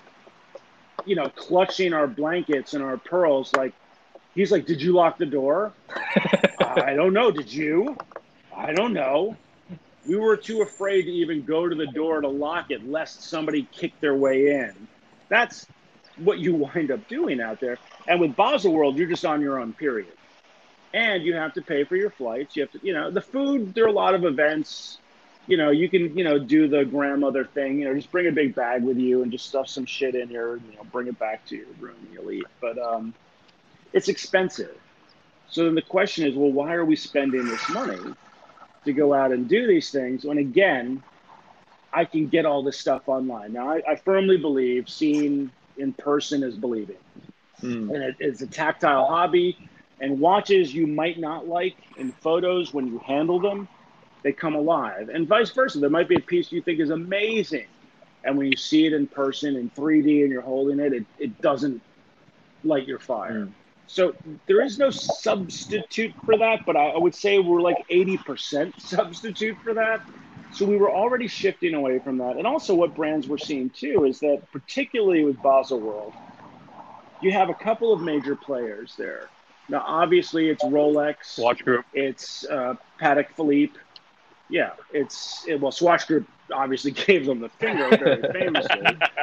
clutching our blankets and our pearls. He's like, "Did you lock the door?" I don't know. Did you? I don't know. We were too afraid to even go to the door to lock it, lest somebody kick their way in. That's what you wind up doing out there. And with Baselworld, you're just on your own, period. And you have to pay for your flights. You have to, the food, there are a lot of events. You can, do the grandmother thing, just bring a big bag with you and just stuff some shit in here, bring it back to your room and you'll eat. But it's expensive. So then the question is, well, why are we spending this money to go out and do these things when, again, I can get all this stuff online? Now, I firmly believe seeing in person is believing. And it's a tactile hobby. And watches you might not like in photos, when you handle them, they come alive. And vice versa. There might be a piece you think is amazing, and when you see it in person in 3D and you're holding it, it doesn't light your fire. So there is no substitute for that, but I would say we're like 80% substitute for that. So we were already shifting away from that. And also what brands we're seeing too is that, particularly with Baselworld, you have a couple of major players there. Now, obviously, it's Rolex. Swatch Group. It's Patek Philippe. Yeah, Swatch Group obviously gave them the finger very famously.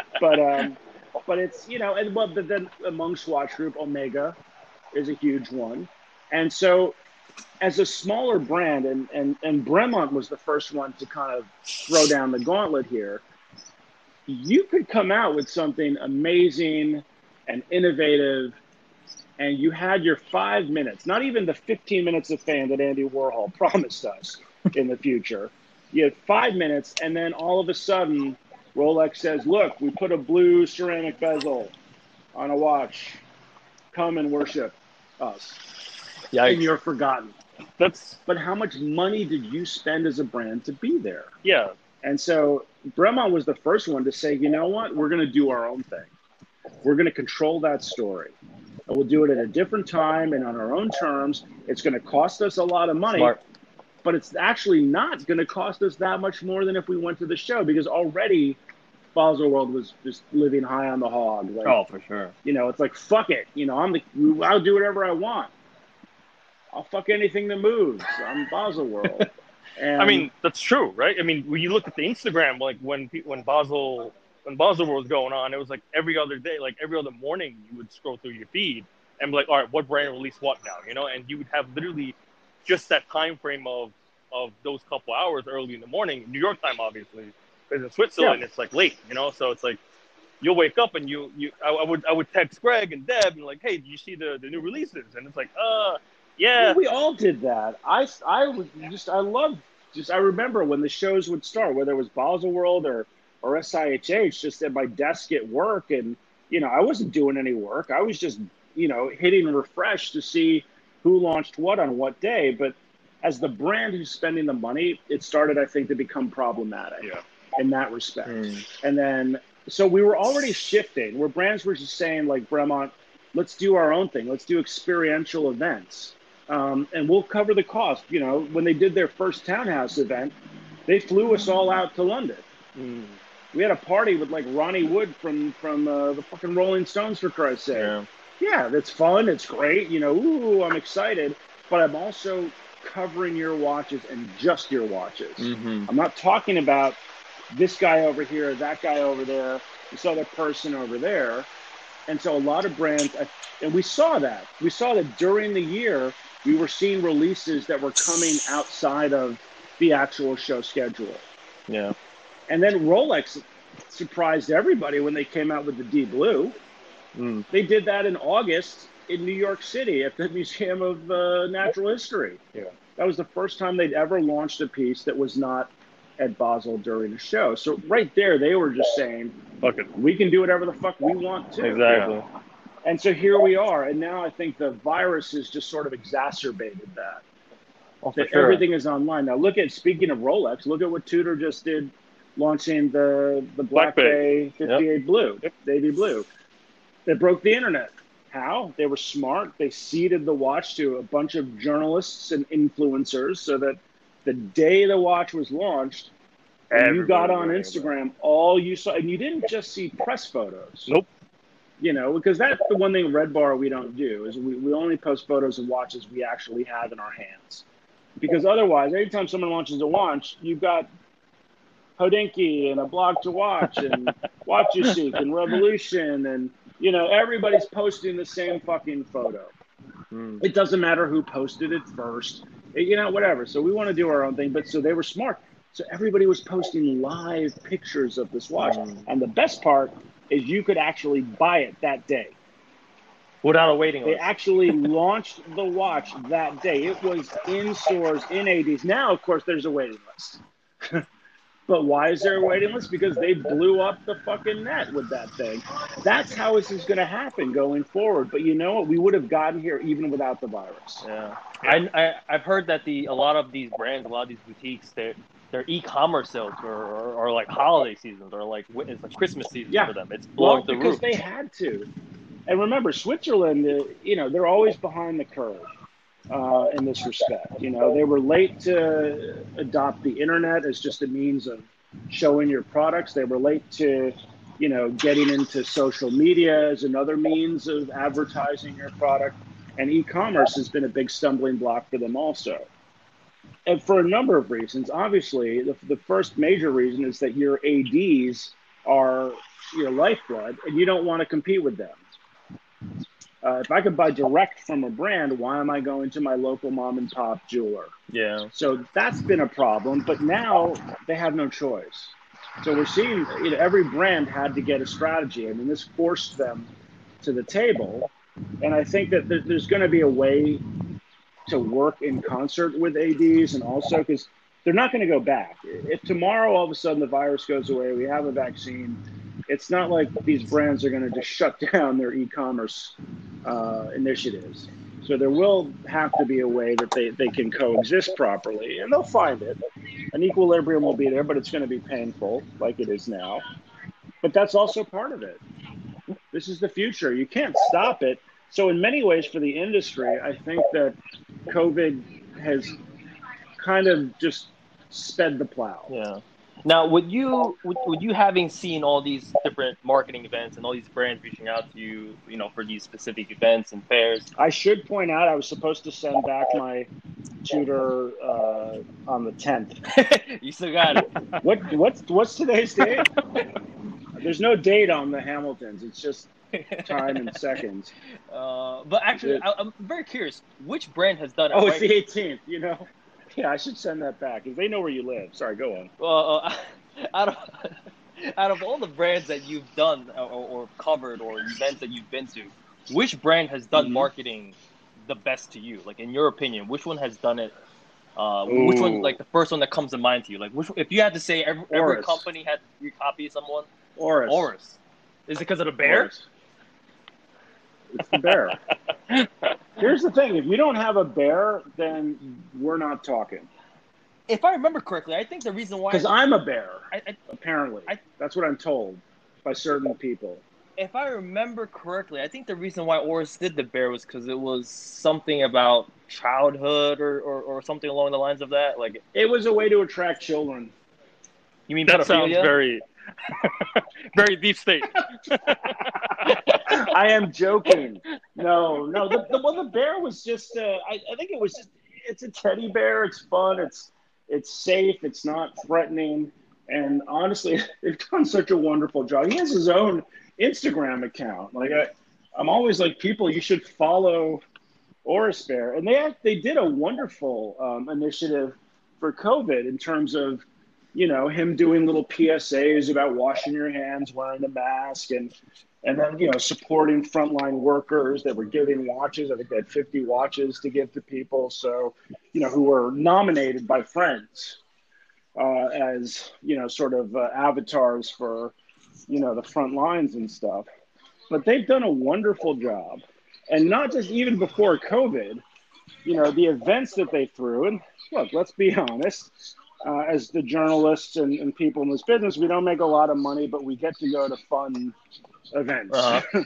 But it's, but then among Swatch Group, Omega is a huge one. And so as a smaller brand, and Bremont was the first one to kind of throw down the gauntlet here, you could come out with something amazing and innovative, and you had your 5 minutes, not even the 15 minutes of fame that Andy Warhol promised us in the future. You had 5 minutes, and then all of a sudden, Rolex says, "Look, we put a blue ceramic bezel on a watch. Come and worship us." Yikes. And you're forgotten. But how much money did you spend as a brand to be there? Yeah. And so Bremont was the first one to say, you know what? We're going to do our own thing. We're going to control that story. And we'll do it at a different time and on our own terms. It's going to cost us a lot of money. Smart. But it's actually not going to cost us that much more than if we went to the show, because already Baselworld was just living high on the hog. For sure. It's like, fuck it. I'll do whatever I want. I'll fuck anything that moves. I'm Baselworld. And I mean, that's true, right? I mean, when you look at the Instagram, like when Baselworld was going on, it was like every other day, like every other morning, you would scroll through your feed and be like, all right, what brand released what now, and you would have literally just that time frame of those couple hours early in the morning, New York time, obviously, because in Switzerland it's like late, so it's like you'll wake up and I would text Greg and Deb and like, hey, did you see the new releases? And it's like, yeah. We all did that. I remember when the shows would start, whether it was Baselworld or SIHH, just at my desk at work, and I wasn't doing any work. I was just hitting refresh to see who launched what on what day. But as the brand who's spending the money, it started, I think, to become problematic. Yeah. in that respect. And then, so we were already shifting where brands were just saying, like, Bremont, let's do our own thing. Let's do experiential events. And we'll cover the cost. You know, when they did their first Townhouse event, they flew us all out to London. We had a party with, like, Ronnie Wood from the fucking Rolling Stones, for Christ's sake. Yeah, that's fun. It's great. You know, ooh, I'm excited. But I'm also covering your watches and just your watches. I'm not talking about this guy over here, that guy over there, this other person over there. And so a lot of brands, and we saw that. We saw that during the year, we were seeing releases that were coming outside of the actual show schedule. Yeah. And then Rolex surprised everybody when they came out with the D Blue. They did that in August in New York City at the Museum of Natural History. That was the first time they'd ever launched a piece that was not at Basel during the show. So right there, they were just saying, Fuck it. we can do whatever the fuck we want to. Exactly. And so here we are. And now I think the virus has just sort of exacerbated that. That everything is online. Now speaking of Rolex, look at what Tudor just did, launching the Black Bay 58 Blue, Navy Blue. They broke the internet. How? They were smart. They seeded the watch to a bunch of journalists and influencers so that the day the watch was launched, and you got on Instagram, all you saw, and you didn't just see press photos. Nope. You know, because that's the one thing Red Bar we don't do, is we only post photos of watches we actually have in our hands. Because otherwise, anytime someone launches a watch, you've got Hodinkee and A Blog to Watch and Watch You Seek and Revolution, and, you know, everybody's posting the same fucking photo. It doesn't matter who posted it first, you know, whatever. So we want to do our own thing. But so they were smart. So everybody was posting live pictures of this watch. And the best part is you could actually buy it that day. Without a waiting list. They actually launched the watch that day. It was in stores, in ADs. Now, of course, there's a waiting list. But why is there a waiting list? Because they blew up the fucking net with that thing. That's how this is going to happen going forward. But you know what? We would have gotten here even without the virus. Yeah. I've heard that a lot of these brands, a lot of these boutiques, their e-commerce sales are like holiday seasons, or like it's like Christmas season for them. It's blowing the roof. Because they had to. And remember, Switzerland, you know, they're always behind the curve in this respect. You know, they were late to adopt the internet as just a means of showing your products. They were late to, you know, getting into social media as another means of advertising your product. And e-commerce has been a big stumbling block for them also. And for a number of reasons. Obviously, the first major reason is that your ADs are your lifeblood, and you don't want to compete with them. If I could buy direct from a brand, why am I going to my local mom and pop jeweler? Yeah. So that's been a problem, but now they have no choice. So we're seeing, you know, every brand had to get a strategy. I mean, this forced them to the table. And I think that there's going to be a way to work in concert with ADs, and also because they're not going to go back. If tomorrow all of a sudden the virus goes away, we have a vaccine, it's not like these brands are going to just shut down their e-commerce initiatives. So there will have to be a way that they can coexist properly, and they'll find it. An equilibrium will be there, but it's going to be painful like it is now. But that's also part of it. This is the future. You can't stop it. So in many ways for the industry, I think that COVID has kind of just sped the plow. Yeah. Now, would you having seen all these different marketing events and all these brands reaching out to you, you know, for these specific events and fairs? I should point out I was supposed to send back my Tudor on the 10th. You still got it. What's today's date? There's no date on the Hamiltons. It's just time and seconds. But actually, I'm very curious. Which brand has done it? Oh, it's the 18th. You know. Yeah, I should send that back because they know where you live. Sorry, go on. Well, out of all the brands that you've done or covered or events that you've been to, which brand has done marketing the best to you? Like, in your opinion, which one has done it? Which one, like the first one that comes to mind to you? Like, if you had to say every company had to copy someone? Oris. Is it because of the bear? Oris. It's the bear. Here's the thing. If you don't have a bear, then we're not talking. if I remember correctly, I think the reason why Because I'm a bear, I, apparently. I, That's what I'm told by certain people. if I remember correctly, I think the reason why Oris did the bear was because it was something about childhood or something along the lines of that. Like, It was a way to attract children. you mean That sounds pedophilia? very, very deep state. I am joking. No. The bear was just. I think it was just. It's a teddy bear. It's fun. It's safe. It's not threatening. And honestly, they've done such a wonderful job. He has his own Instagram account. Like I'm always like, people, you should follow Oris Bear. And they did a wonderful initiative for COVID in terms of, him doing little PSAs about washing your hands, wearing a mask, and then, supporting frontline workers that were giving watches. I think they had 50 watches to give to people. So, who were nominated by friends as, sort of avatars for, the front lines and stuff. But they've done a wonderful job. And not just even before COVID, the events that they threw. And look, let's be honest. As the journalists and people in this business, we don't make a lot of money, but we get to go to fun events.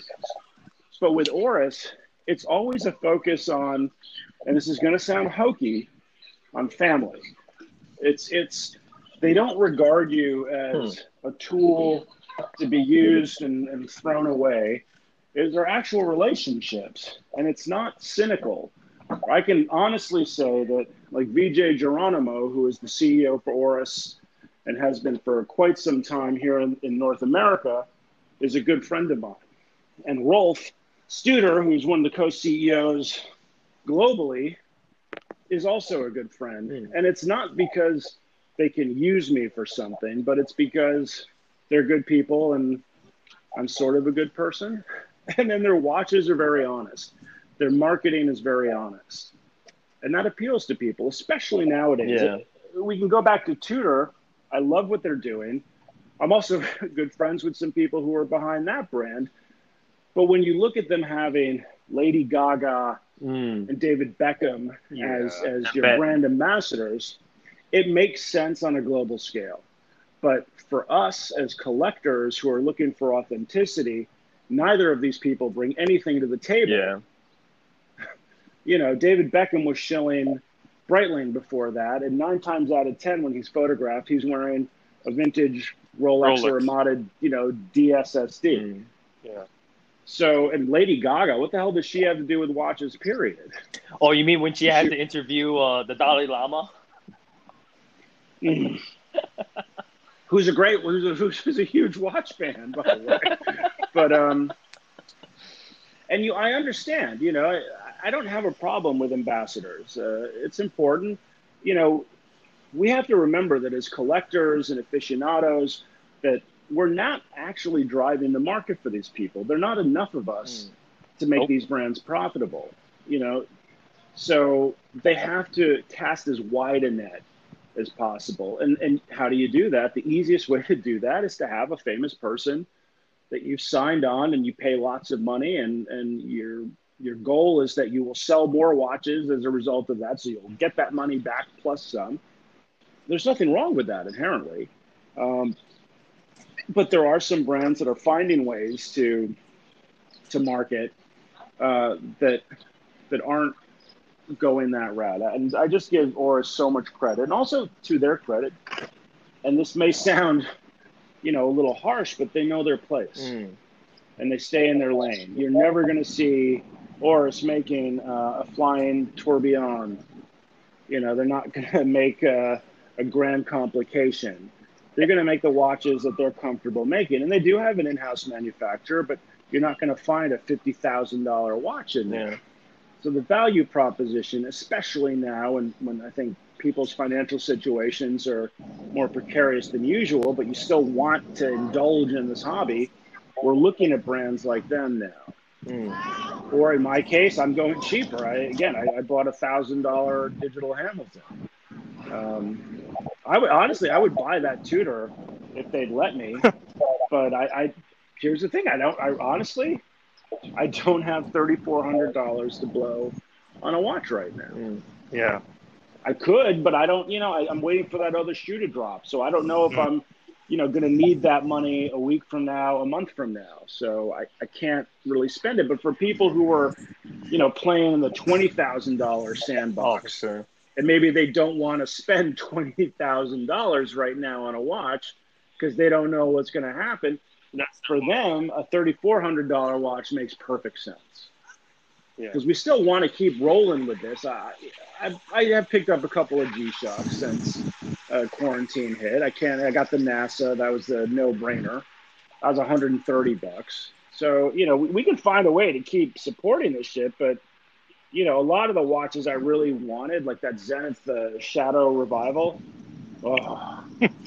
But with Oris, it's always a focus on, and this is going to sound hokey, on family. It's they don't regard you as a tool to be used and thrown away. They're actual relationships, and it's not cynical. I can honestly say that, like Vijay Geronimo, who is the CEO for Oris and has been for quite some time here in North America, is a good friend of mine. And Rolf Studer, who's one of the co-CEOs globally, is also a good friend. And it's not because they can use me for something, but it's because they're good people and I'm sort of a good person. And then their watches are very honest. Their marketing is very honest. And that appeals to people, especially nowadays. Yeah. We can go back to Tudor. I love what they're doing. I'm also good friends with some people who are behind that brand. But when you look at them having Lady Gaga and David Beckham as your brand ambassadors, it makes sense on a global scale. But for us as collectors who are looking for authenticity, neither of these people bring anything to the table. Yeah. David Beckham was shilling Breitling before that, and 9 times out of 10 when he's photographed, he's wearing a vintage Rolex. Or a modded, DSSD. Yeah. So, and Lady Gaga, what the hell does she have to do with watches, period? Oh, you mean when she had to interview the Dalai Lama? Who's a huge watch fan, by the way. But I understand. I don't have a problem with ambassadors. It's important. We have to remember that as collectors and aficionados, that we're not actually driving the market for these people. There are not enough of us to make these brands profitable. So they have to cast as wide a net as possible. And how do you do that? The easiest way to do that is to have a famous person that you've signed on and you pay lots of money, and your goal is that you will sell more watches as a result of that, so you'll get that money back plus some. There's nothing wrong with that inherently. But there are some brands that are finding ways to market that aren't going that route. And I just give Oris so much credit. And also to their credit, and this may sound, a little harsh, but they know their place. And they stay in their lane. You're never going to see Oris making a flying tourbillon. They're not going to make a grand complication. They're going to make the watches that they're comfortable making. And they do have an in-house manufacturer, but you're not going to find a $50,000 watch in there. Yeah. So the value proposition, especially now when I think people's financial situations are more precarious than usual, but you still want to indulge in this hobby, we're looking at brands like them now. Or in my case, I'm going cheaper. I bought a $1,000 digital Hamilton. I would buy that Tudor if they'd let me. But here's the thing. I don't have $3,400 to blow on a watch right now. Yeah. I could, but I don't. I'm waiting for that other shoe to drop, so I don't know if I'm, going to need that money a week from now, a month from now. So I can't really spend it. But for people who are, playing in the $20,000 sandbox, sure. and maybe they don't want to spend $20,000 right now on a watch because they don't know what's going to happen. For them, a $3,400 watch makes perfect sense. Because we still want to keep rolling with this. I have picked up a couple of G-Shocks since quarantine hit. I got the NASA. That was a no-brainer. That was $130. So, we can find a way to keep supporting this shit. But, a lot of the watches I really wanted, like that Zenith Shadow Revival. Oh,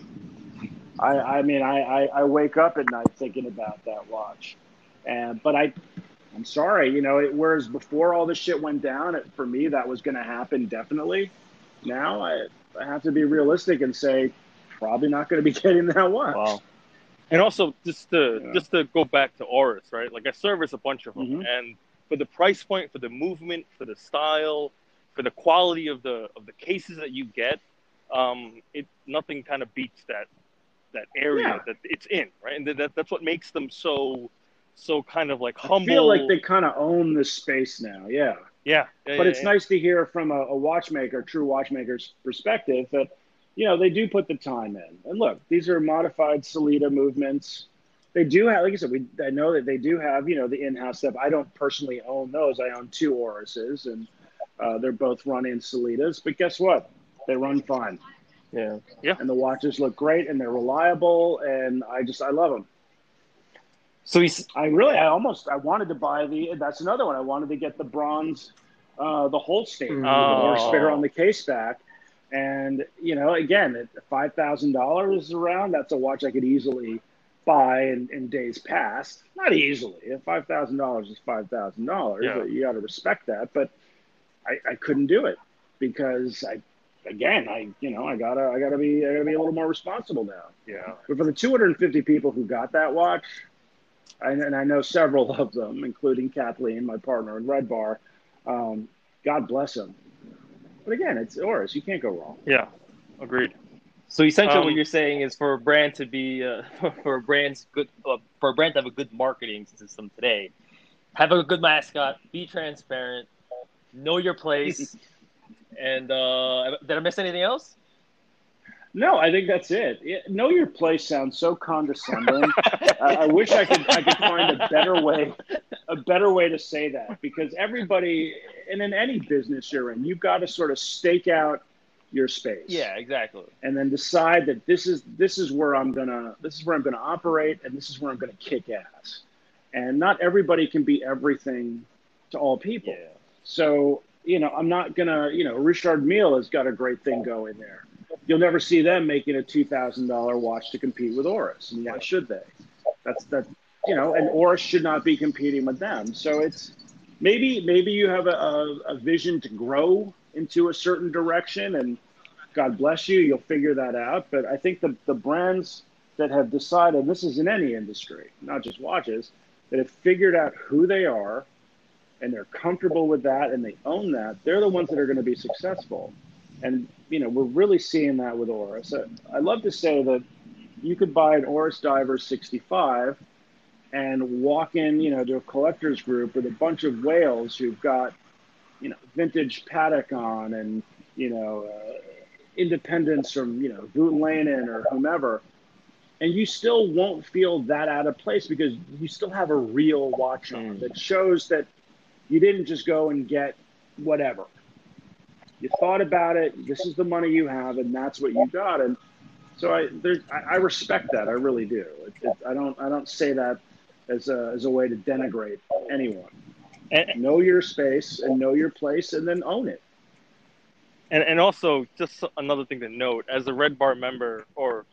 I wake up at night thinking about that watch. But I'm sorry, whereas before all this shit went down, for me, that was going to happen definitely. Now I have to be realistic and say, probably not going to be getting that watch. Wow. And also, just to go back to Oris, right? Like, I service a bunch of them, and for the price point, for the movement, for the style, for the quality of the cases that you get, nothing kind of beats that area that it's in, right? And that's what makes them so kind of like humble. I feel like they kind of own this space now. Yeah. But it's nice to hear from a watchmaker, true watchmaker's perspective that, they do put the time in. And look, these are modified Sellita movements. They do have, like I said, I know that they do have, the in-house stuff. I don't personally own those. I own two Orises, and they're both running Sellitas. But guess what? They run fine. Yeah. And the watches look great, and they're reliable, and I love them. So I wanted to buy that's another one. I wanted to get the bronze, the Holstein, with the spare on the case back. And, again, at $5,000 around, that's a watch I could easily buy in days past. Not easily. $5,000 is $5,000. Yeah. You got to respect that. But I couldn't do it because I gotta be a little more responsible now. Yeah. But for the 250 people who got that watch, and I know several of them, including Kathleen, my partner in Red Bar, God bless them. But again, it's Oris. You can't go wrong. Yeah, agreed. So essentially, what you're saying is for a brand to be for a brand to have a good marketing system today, have a good mascot, be transparent, know your place, and did I miss anything else? No, I think that's it. Know your place sounds so condescending. I wish I could find a better way to say that, because everybody, and in any business you're in, you've got to sort of stake out your space. Yeah, exactly. And then decide that this is where I'm gonna operate, and this is where I'm gonna kick ass. And not everybody can be everything to all people. Yeah. So, I'm not gonna, Richard Mille has got a great thing going there. You'll never see them making a $2,000 watch to compete with Oris, and why should they? And Oris should not be competing with them. So it's maybe you have a vision to grow into a certain direction, and God bless you, you'll figure that out. But I think the brands that have decided, this is in any industry, not just watches, that have figured out who they are, and they're comfortable with that, and they own that, they're the ones that are going to be successful. And, we're really seeing that with Oris. I love to say that you could buy an Oris Diver 65 and walk in, to a collector's group with a bunch of whales who've got, vintage Patek on and, independence from, Vout Lanin or whomever. And you still won't feel that out of place because you still have a real watch on that shows that you didn't just go and get whatever. You thought about it. This is the money you have, and that's what you got. And so I respect that. I really do. I don't say that as a way to denigrate anyone. And know your space and know your place, and then own it. And also, just another thing to note, as a Red Bar member,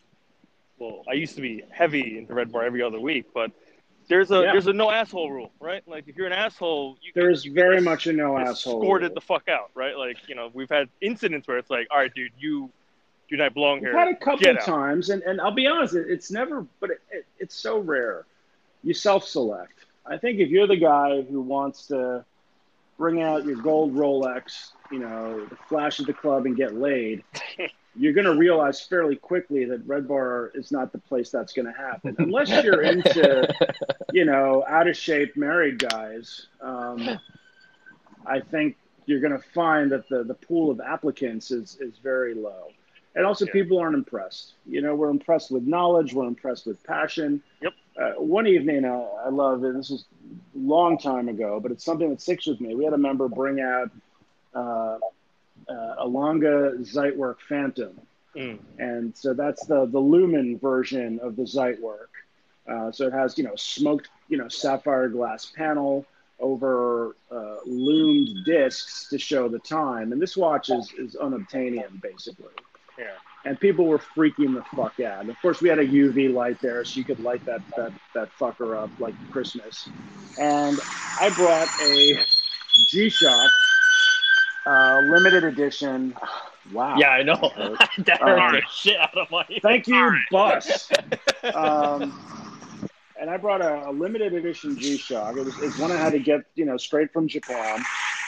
I used to be heavy into Red Bar every other week, but there's a no asshole rule, right? Like, if you're an asshole, there's very much a no asshole escorted rule. the fuck out, right? Like, we've had incidents where it's like, all right, dude, you do not belong here. We've had a couple of times, and I'll be honest, it's never, but it's so rare. You self-select. I think if you're the guy who wants to, bring out your gold Rolex, flash at the club and get laid, you're going to realize fairly quickly that Red Bar is not the place that's going to happen. Unless you're into, out of shape married guys. I think you're going to find that the pool of applicants is very low. And also people aren't impressed. We're impressed with knowledge. We're impressed with passion. Yep. One evening I love, and this is a long time ago, but it's something that sticks with me. We had a member bring out a Longa Zeitwerk Phantom. And so that's the Lumen version of the Zeitwerk. So it has, smoked, sapphire glass panel over loomed discs to show the time. And this watch is unobtainium, basically. Yeah. And people were freaking the fuck out. And of course, we had a UV light there, so you could light that fucker up like Christmas. And I brought a G-Shock limited edition. Wow. Yeah, I know. That hurt the shit out of my. Thank you, Bus. And I brought a limited edition G-Shock. It's one I had to get, straight from Japan.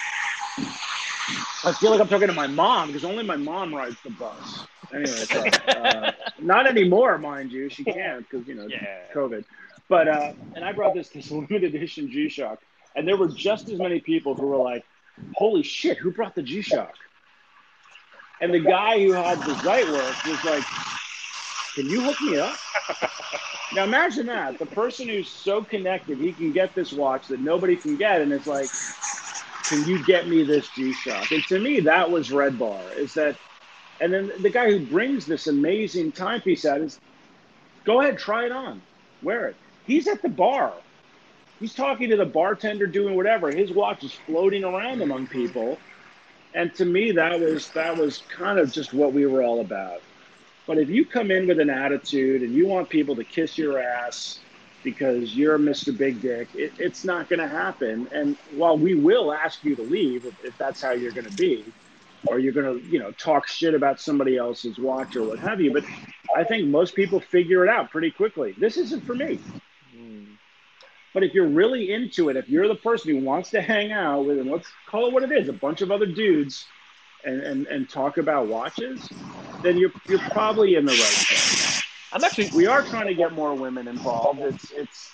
I feel like I'm talking to my mom because only my mom rides the bus. Anyway, so, not anymore, mind you. She can't because, COVID. But, and I brought this limited edition G-Shock. And there were just as many people who were like, holy shit, who brought the G-Shock? And the guy who had the Zeitwerk was like, can you hook me up? Now imagine that. The person who's so connected, he can get this watch that nobody can get. And it's like, can you get me this G-Shock? And to me, that was Red Bar. And then the guy who brings this amazing timepiece out is, go ahead, try it on. Wear it. He's at the bar. He's talking to the bartender, doing whatever. His watch is floating around among people. And to me, that was kind of just what we were all about. But if you come in with an attitude and you want people to kiss your ass because you're Mr. Big Dick, it's not going to happen. And while we will ask you to leave if that's how you're going to be, or you're going to, talk shit about somebody else's watch or what have you, but I think most people figure it out pretty quickly. This isn't for me. But if you're really into it, if you're the person who wants to hang out with, and let's call it what it is, a bunch of other dudes, and talk about watches, then you're probably in the right place. We are trying to get more women involved. It's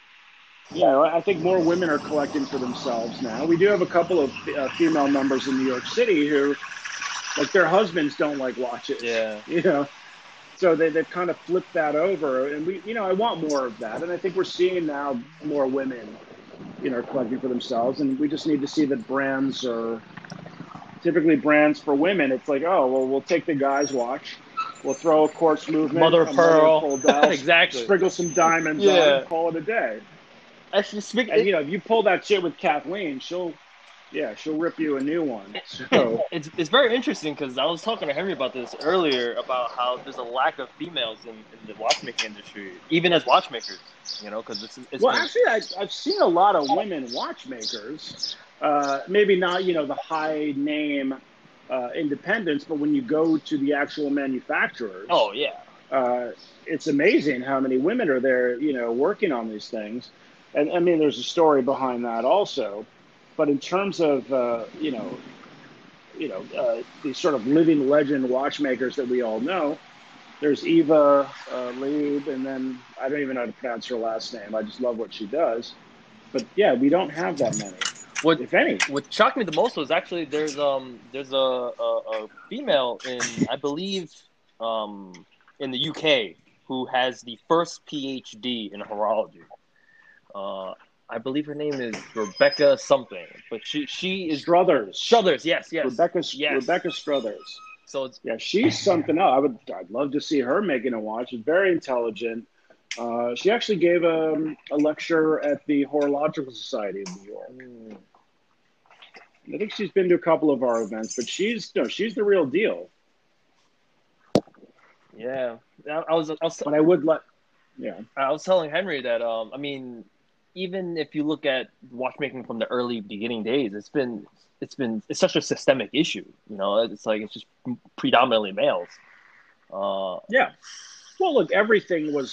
I think more women are collecting for themselves now. We do have a couple of female members in New York City who, like, their husbands don't like watches. Yeah. So they've kind of flipped that over, and I want more of that, and I think we're seeing now more women, collecting for themselves, and we just need to see that brands are typically brands for women. It's like, oh, well, we'll take the guy's watch, we'll throw a quartz movement, Mother of pearl, exactly, sprinkle some diamonds on it, and call it a day. Actually, and if you pull that shit with Kathleen, she'll rip you a new one. So it's very interesting because I was talking to Henry about this earlier about how there's a lack of females in the watchmaking industry, even as watchmakers. Because it's actually, I've seen a lot of women watchmakers. Maybe not the high name independents, but when you go to the actual manufacturers, oh yeah, it's amazing how many women are there, working on these things. And I mean, there's a story behind that also. But in terms of, these sort of living legend watchmakers that we all know, there's Eva Leib, and then I don't even know how to pronounce her last name. I just love what she does. But yeah, we don't have that many, if any. What shocked me the most was actually there's a female in, I believe, in the UK who has the first PhD in horology. I believe her name is Rebecca something, but she is Struthers, yes. Rebecca Struthers. So it's, she's something else. I'd love to see her making a watch. She's very intelligent. She actually gave a lecture at the Horological Society of New York. I think she's been to a couple of our events, but she's the real deal. Yeah, I was telling Henry that I mean, even if you look at watchmaking from the early beginning days, it's such a systemic issue. It's like it's just predominantly males. Yeah. Well, look, everything was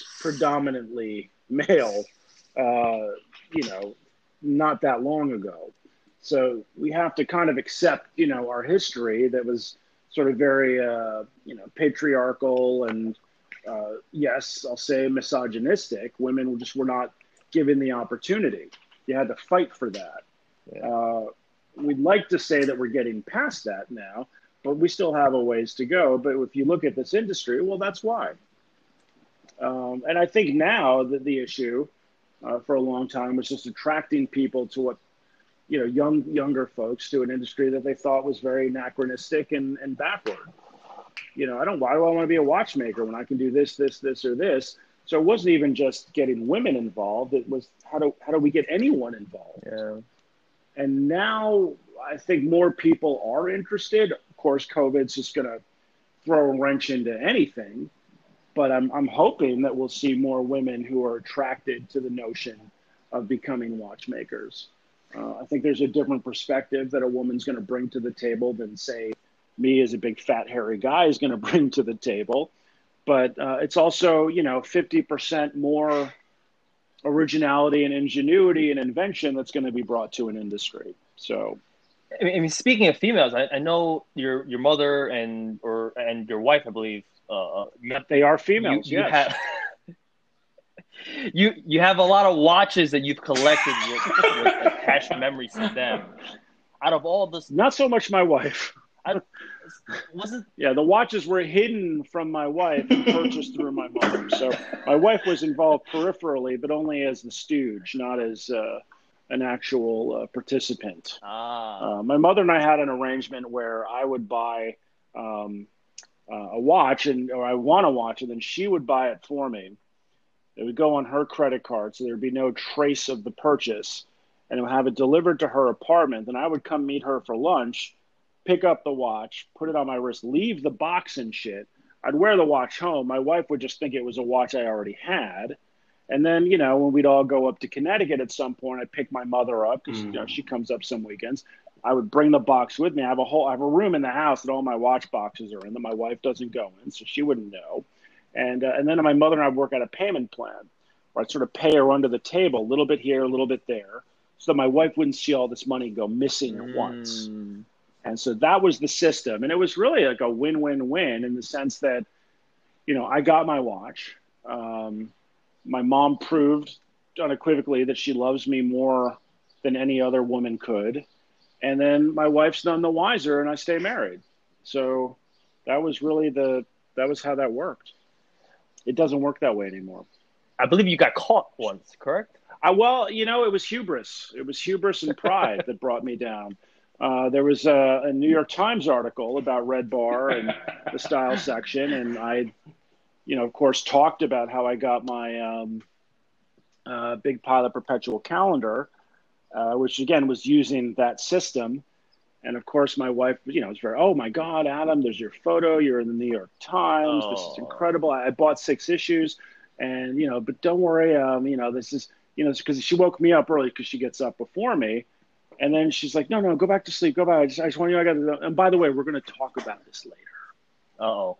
predominantly male, not that long ago. So we have to kind of accept, our history that was sort of very, patriarchal and, yes, I'll say misogynistic. Women just were not given the opportunity. You had to fight for that. Yeah. We'd like to say that we're getting past that now, but we still have a ways to go. But if you look at this industry, well, that's why. And I think now that the issue for a long time was just attracting people to what, younger folks to an industry that they thought was very anachronistic and backward. Why do I want to be a watchmaker when I can do this, or this? So it wasn't even just getting women involved. It was how do we get anyone involved? Yeah. And now I think more people are interested. Of course, COVID's just going to throw a wrench into anything. But I'm hoping that we'll see more women who are attracted to the notion of becoming watchmakers. I think there's a different perspective that a woman's going to bring to the table than, say, me as a big, fat, hairy guy is going to bring to the table. But it's also, 50% more originality and ingenuity and invention that's going to be brought to an industry. So, I mean, speaking of females, I know your mother and your wife, I believe. They are females. You yes. have you have a lot of watches that you've collected with attached memories to them. Out of all this, not so much my wife. Wasn't. Yeah, the watches were hidden from my wife and purchased through my mother. So my wife was involved peripherally, but only as the stooge, not as an actual participant. My mother and I had an arrangement where I would buy a watch, or I want a watch, and then she would buy it for me. It would go on her credit card, so there'd be no trace of the purchase, and it would have it delivered to her apartment. Then I would come meet her for lunch, pick up the watch, put it on my wrist, leave the box and shit. I'd wear the watch home. My wife would just think it was a watch I already had. And then, when we'd all go up to Connecticut at some point, I'd pick my mother up because she comes up some weekends. I would bring the box with me. I have a room in the house that all my watch boxes are in that my wife doesn't go in, so she wouldn't know. And then my mother and I work out a payment plan where I'd sort of pay her under the table, a little bit here, a little bit there, so that my wife wouldn't see all this money go missing at once. And so that was the system. And it was really like a win-win-win in the sense that, I got my watch. My mom proved unequivocally that she loves me more than any other woman could. And then my wife's none the wiser, and I stay married. So that was really that was how that worked. It doesn't work that way anymore. I believe you got caught once, correct? Well, it was hubris. It was hubris and pride that brought me down. There was a New York Times article about Red Bar and the style section, and I, of course, talked about how I got my Big Pilot perpetual calendar, which again was using that system. And of course, my wife, was very, oh my God, Adam, there's your photo. You're in the New York Times. This is incredible. I bought 6 issues, and but don't worry, this is, because she woke me up early because she gets up before me. And then she's like, no, go back to sleep. Go back. I just want you, and by the way, we're going to talk about this later. Uh-oh.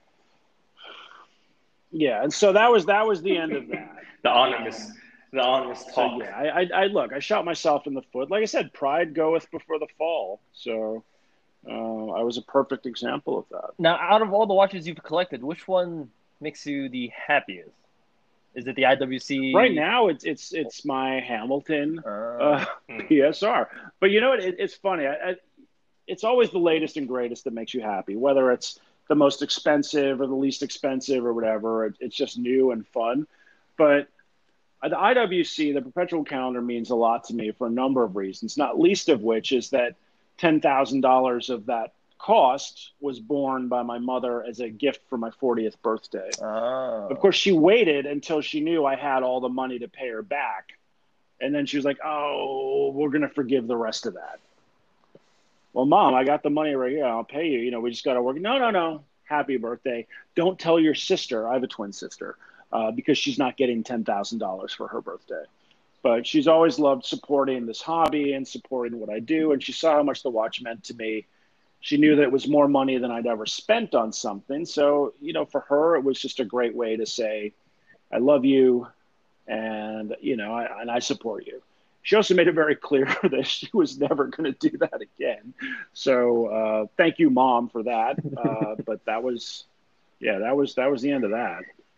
Yeah. And so that was the end of that. The honest talk. So, yeah, I shot myself in the foot. Like I said, pride goeth before the fall. So I was a perfect example of that. Now, out of all the watches you've collected, which one makes you the happiest? Is it the IWC? Right now, it's my Hamilton PSR. But it's funny. It's always the latest and greatest that makes you happy, whether it's the most expensive or the least expensive or whatever. It's just new and fun. But the IWC, the perpetual calendar, means a lot to me for a number of reasons, not least of which is that $10,000 of that cost was borne by my mother as a gift for my 40th birthday. Oh. Of course, she waited until she knew I had all the money to pay her back. And then she was like, oh, we're going to forgive the rest of that. Well, Mom, I got the money right here. I'll pay you. We just got to work. No. Happy birthday. Don't tell your sister. I have a twin sister because she's not getting $10,000 for her birthday. But she's always loved supporting this hobby and supporting what I do. And she saw how much the watch meant to me. She knew that it was more money than I'd ever spent on something. So, for her, it was just a great way to say, I love you and, and I support you. she also made it very clear that she was never going to do that again. So thank you, Mom, for that. But that was the end of that.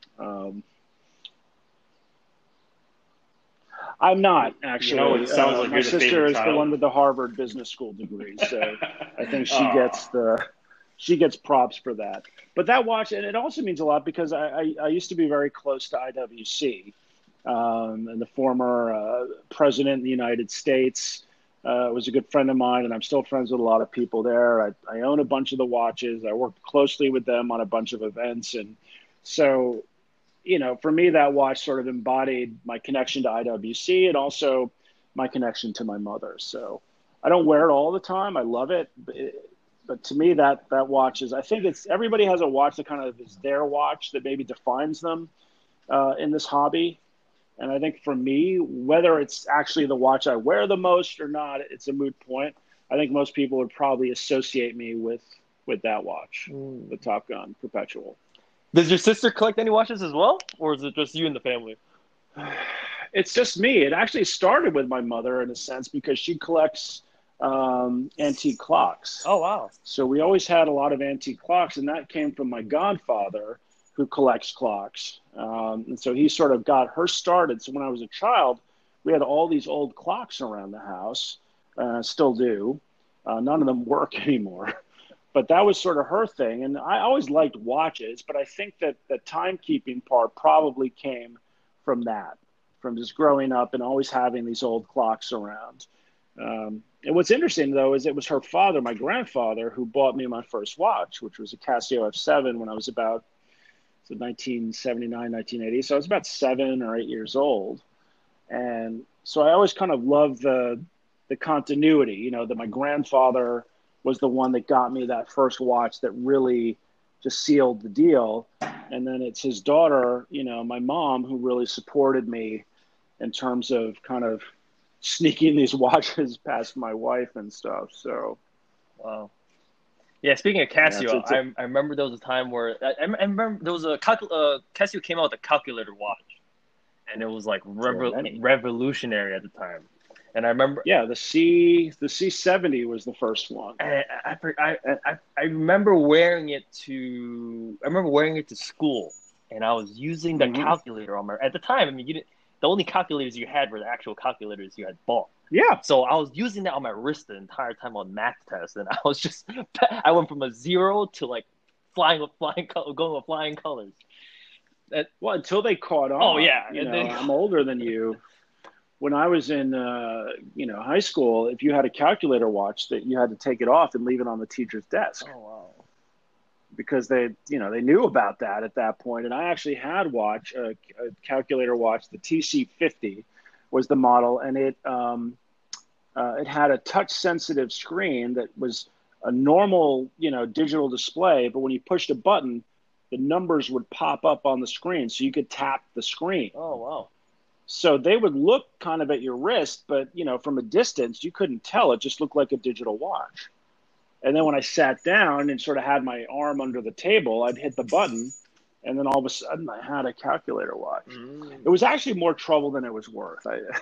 I'm not actually. It sounds like my you're the sister favorite is the child. one with the Harvard Business School degree, so I think Aw. she gets props for that. But that watch, and it also means a lot because I used to be very close to IWC, and the former president of the United States was a good friend of mine, and I'm still friends with a lot of people there. I own a bunch of the watches. I worked closely with them on a bunch of events, and so for me, that watch sort of embodied my connection to IWC and also my connection to my mother. So I don't wear it all the time. I love it. But to me, that watch is, I think everybody has a watch that kind of is their watch that maybe defines them in this hobby. And I think for me, whether it's actually the watch I wear the most or not, it's a moot point. I think most people would probably associate me with that watch, the Top Gun Perpetual. Does your sister collect any watches as well, or is it just you and the family? It's just me. It actually started with my mother in a sense because she collects antique clocks. Oh, wow. So we always had a lot of antique clocks, and that came from my godfather who collects clocks. And so he sort of got her started. So when I was a child, we had all these old clocks around the house, still do. None of them work anymore. But that was sort of her thing. And I always liked watches, but I think that the timekeeping part probably came from that, from just growing up and always having these old clocks around. And what's interesting, though, is it was her father, my grandfather, who bought me my first watch, which was a Casio F7 when I was about 1979, 1980. So I was about 7 or 8 years old. And so I always kind of loved the continuity, that my grandfather was the one that got me that first watch that really just sealed the deal. And then it's his daughter, my mom, who really supported me in terms of kind of sneaking these watches past my wife and stuff. So, wow. Yeah, speaking of Casio, Yeah, I remember there was a time where I remember there was Casio came out with a calculator watch, and it was like revolutionary at the time. And I remember, the C70 was the first one. I remember wearing it to school, and I was using the calculator on my. At the time, I mean, the only calculators you had were the actual calculators you had bought. Yeah. So I was using that on my wrist the entire time on math tests, and I went from a 0 to like going with flying colors. Well, until they caught on. Oh yeah, I'm older than you. When I was in high school, if you had a calculator watch, that you had to take it off and leave it on the teacher's desk. Oh wow. Because they knew about that at that point. And I actually had a calculator watch, the TC50 was the model, and it had a touch sensitive screen that was a normal, digital display, but when you pushed a button, the numbers would pop up on the screen so you could tap the screen. Oh wow. So they would look kind of at your wrist, but from a distance you couldn't tell. It just looked like a digital watch. And then when I sat down and sort of had my arm under the table, I'd hit the button, and then all of a sudden I had a calculator watch. It was actually more trouble than it was worth.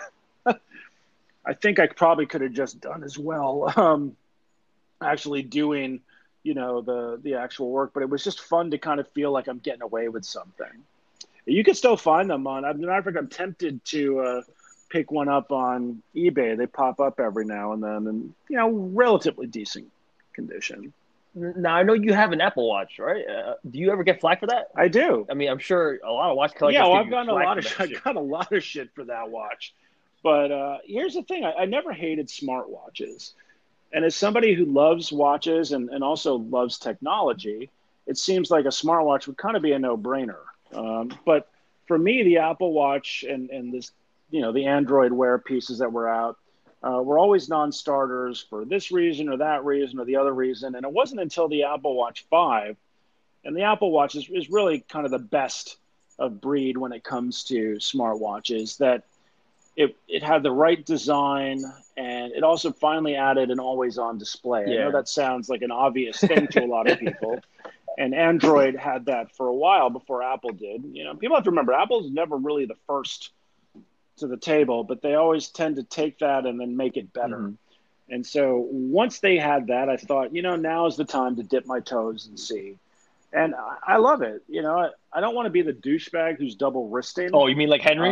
I think I probably could have just done as well actually doing, the actual work, but it was just fun to kind of feel like I'm getting away with something. You can still find them on. I'm tempted to pick one up on eBay. They pop up every now and then, and relatively decent condition. Now I know you have an Apple Watch, right? Do you ever get flack for that? I do. I mean, I'm sure a lot of watch collectors. Yeah, well, I've gotten a lot of shit for that watch. But here's the thing: I never hated smartwatches, and as somebody who loves watches and also loves technology, it seems like a smartwatch would kind of be a no-brainer. But for me, the Apple Watch and this, the Android Wear pieces that were out were always non-starters for this reason or that reason or the other reason. And it wasn't until the Apple Watch 5, and the Apple Watch is really kind of the best of breed when it comes to smartwatches, that it had the right design, and it also finally added an always-on display. Yeah. I know that sounds like an obvious thing to a lot of people. And Android had that for a while before Apple did. People have to remember, Apple's never really the first to the table, but they always tend to take that and then make it better. Mhm. And so once they had that, I thought, now is the time to dip my toes and see. And I love it. I don't want to be the douchebag who's double wristing. Oh, you mean like Henry?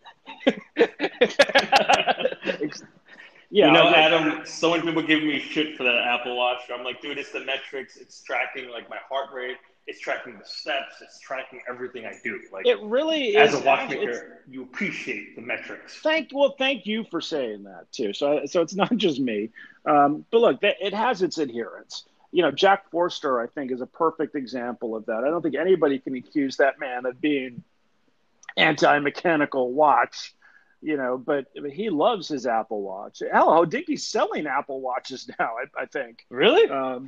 Yeah, Adam, so many people give me shit for that Apple Watch. I'm like, dude, it's the metrics. It's tracking like my heart rate. It's tracking the steps. It's tracking everything I do. Like, it really as is. a watchmaker, you appreciate the metrics. Thank you for saying that too. So it's not just me. But look, it has its adherents. Jack Forster, I think, is a perfect example of that. I don't think anybody can accuse that man of being anti-mechanical watch. But he loves his Apple Watch. Hell, Hodinkee selling Apple Watches now, I think. Really?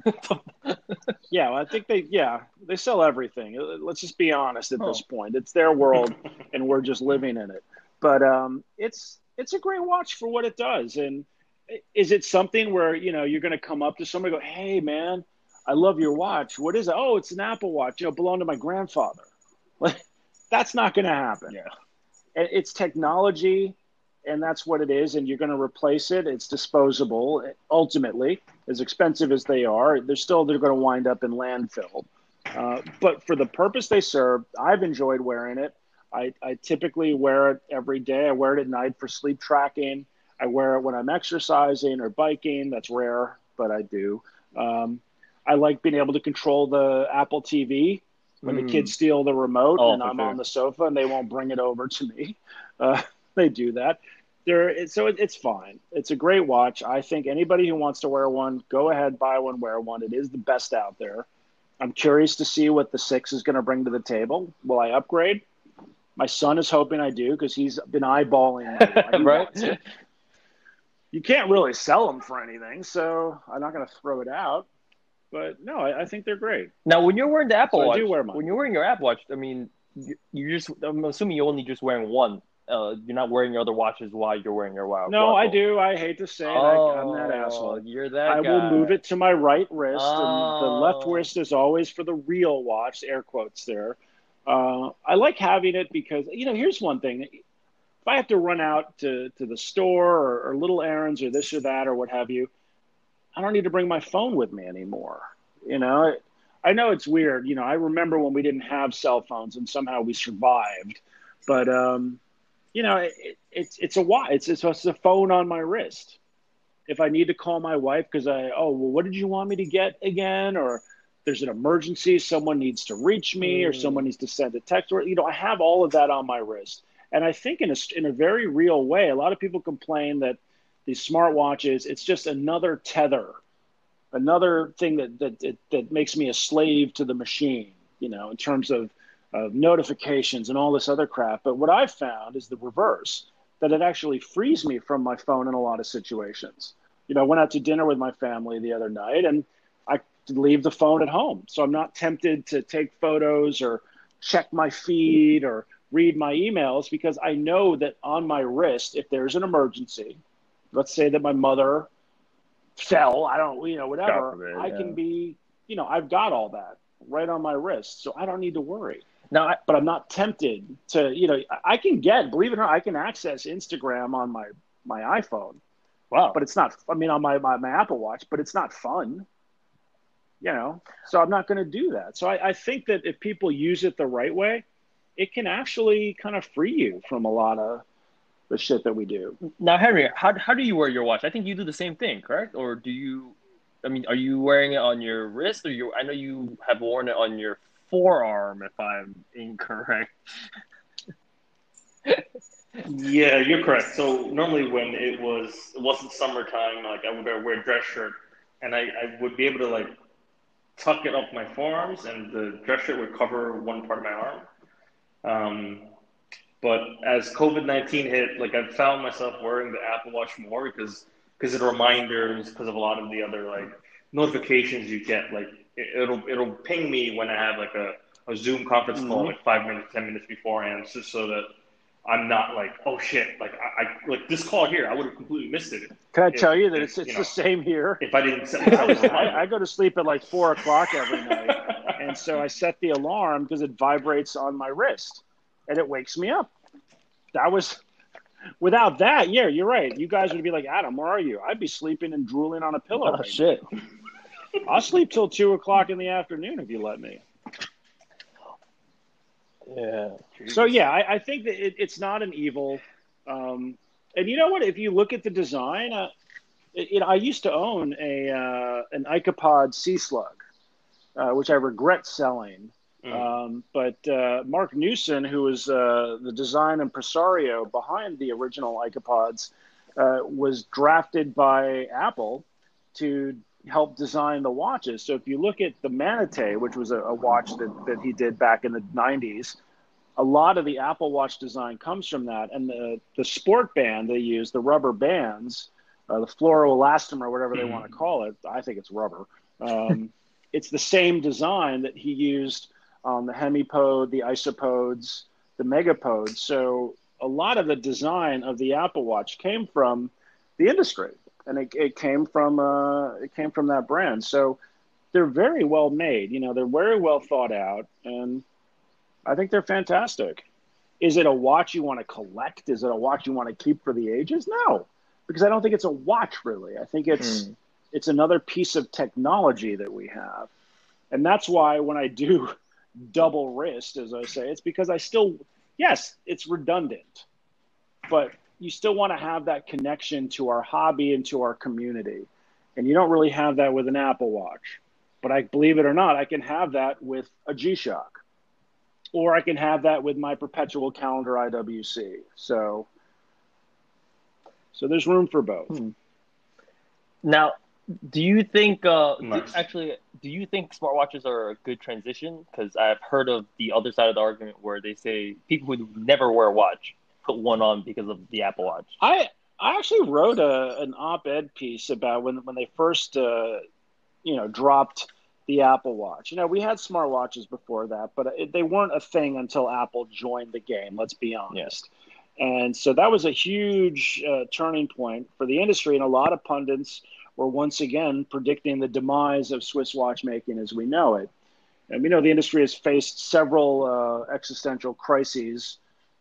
Yeah, I think they sell everything. Let's just be honest at this point. It's their world, and we're just living in it. But it's a great watch for what it does. And is it something where, you're going to come up to somebody and go, hey, man, I love your watch. What is it? Oh, it's an Apple Watch. Belonged to my grandfather. Like, that's not going to happen. Yeah. It's technology, and that's what it is, and you're going to replace it. It's disposable. Ultimately, as expensive as they are, they're going to wind up in landfill. But for the purpose they serve, I've enjoyed wearing it. I typically wear it every day. I wear it at night for sleep tracking. I wear it when I'm exercising or biking. That's rare, but I do. I like being able to control the Apple TV when the kids steal the remote and I'm on the sofa and they won't bring it over to me. They do that. So it's fine. It's a great watch. I think anybody who wants to wear one, go ahead, buy one, wear one. It is the best out there. I'm curious to see what the 6 is going to bring to the table. Will I upgrade? My son is hoping I do because he's been eyeballing it. Right. You can't really sell them for anything, so I'm not going to throw it out. But no, I think they're great. Now, when you're wearing the Apple Watch, I do wear mine. When you're wearing your Apple Watch, I mean, I'm assuming you're only just wearing one. You're not wearing your other watches while you're wearing your watch. No, I do. I hate to say it. I'm that asshole. You're that I guy. will move it to my right wrist, and the left wrist is always for the real watch, air quotes there. I like having it because, here's one thing. If I have to run out to the store or little errands or this or that or what have you, I don't need to bring my phone with me anymore. I know it's weird. I remember when we didn't have cell phones and somehow we survived. But, it's a watch. It's a phone on my wrist. If I need to call my wife because what did you want me to get again? Or there's an emergency, someone needs to reach me or someone needs to send a text. Or, I have all of that on my wrist. And I think in a very real way, a lot of people complain that these smartwatches, it's just another tether, another thing that makes me a slave to the machine, in terms of notifications and all this other crap. But what I've found is the reverse, that it actually frees me from my phone in a lot of situations. I went out to dinner with my family the other night and I leave the phone at home. So I'm not tempted to take photos or check my feed or read my emails because I know that on my wrist, if there's an emergency, let's say that my mother fell, whatever, I can be, I've got all that right on my wrist. So I don't need to worry. Now, but I'm not tempted to, I can believe it or not, I can access Instagram on my iPhone. Wow. But it's not, on my Apple Watch, but it's not fun, so I'm not going to do that. So I think that if people use it the right way, it can actually kind of free you from a lot of the shit that we do. Now, Henry, how do you wear your watch? I think you do the same thing, correct? Or do you? Are you wearing it on your wrist, or I know you have worn it on your forearm, if I'm incorrect. Yeah, you're correct. So normally when it wasn't summertime, like I would wear a dress shirt, and I would be able to tuck it up my forearms, and the dress shirt would cover one part of my arm. But as COVID-19 hit, I found myself wearing the Apple Watch more because of the reminders, because of a lot of the other notifications you get. It'll ping me when I have a Zoom conference call 5 minutes, 10 minutes beforehand, just so that I'm not oh shit, I this call here, I would have completely missed it. Can I tell you that it's the same here? If I didn't set myself I go to sleep at 4 o'clock every night, and so I set the alarm because it vibrates on my wrist, and it wakes me up. Without that, yeah, you're right. You guys would be like, Adam, where are you? I'd be sleeping and drooling on a pillow Oh right shit. now. I'll sleep till 2 o'clock in the afternoon if you let me. Yeah. So yeah, I think that it's not an evil. And you know what? If you look at the design, I used to own an Icopod Sea Slug, which I regret selling. But Mark Newson, who was the design impresario behind the original Icopods, was drafted by Apple to help design the watches. So if you look at the Manatee, which was a watch that he did back in the 90s, a lot of the Apple Watch design comes from that. And the sport band they use, the rubber bands, the fluoroelastomer, whatever they want to call it, I think it's rubber. It's the same design that he used on the Hemipode, the Isopods, the Megapods. So a lot of the design of the Apple Watch came from the industry, and it came from that brand. So they're very well made. They're very well thought out, and I think they're fantastic. Is it a watch you want to collect? Is it a watch you want to keep for the ages? No, because I don't think it's a watch really. I think it's another piece of technology that we have. And that's why when I do double wrist, as I say, it's because yes, it's redundant, but you still want to have that connection to our hobby and to our community. And you don't really have that with an Apple Watch. But I believe it or not, I can have that with a G-Shock. Or I can have that with my perpetual calendar IWC. So there's room for both. Now, do you think Nice. do you think smartwatches are a good transition? Because I've heard of the other side of the argument where they say people who never wear a watch put one on because of the Apple Watch. I actually wrote an op-ed piece about when they first dropped the Apple Watch. We had smartwatches before that, but they weren't a thing until Apple joined the game, let's be honest. And so that was a huge turning point for the industry, and a lot of pundits were once again predicting the demise of Swiss watchmaking as we know it. And we know the industry has faced several existential crises,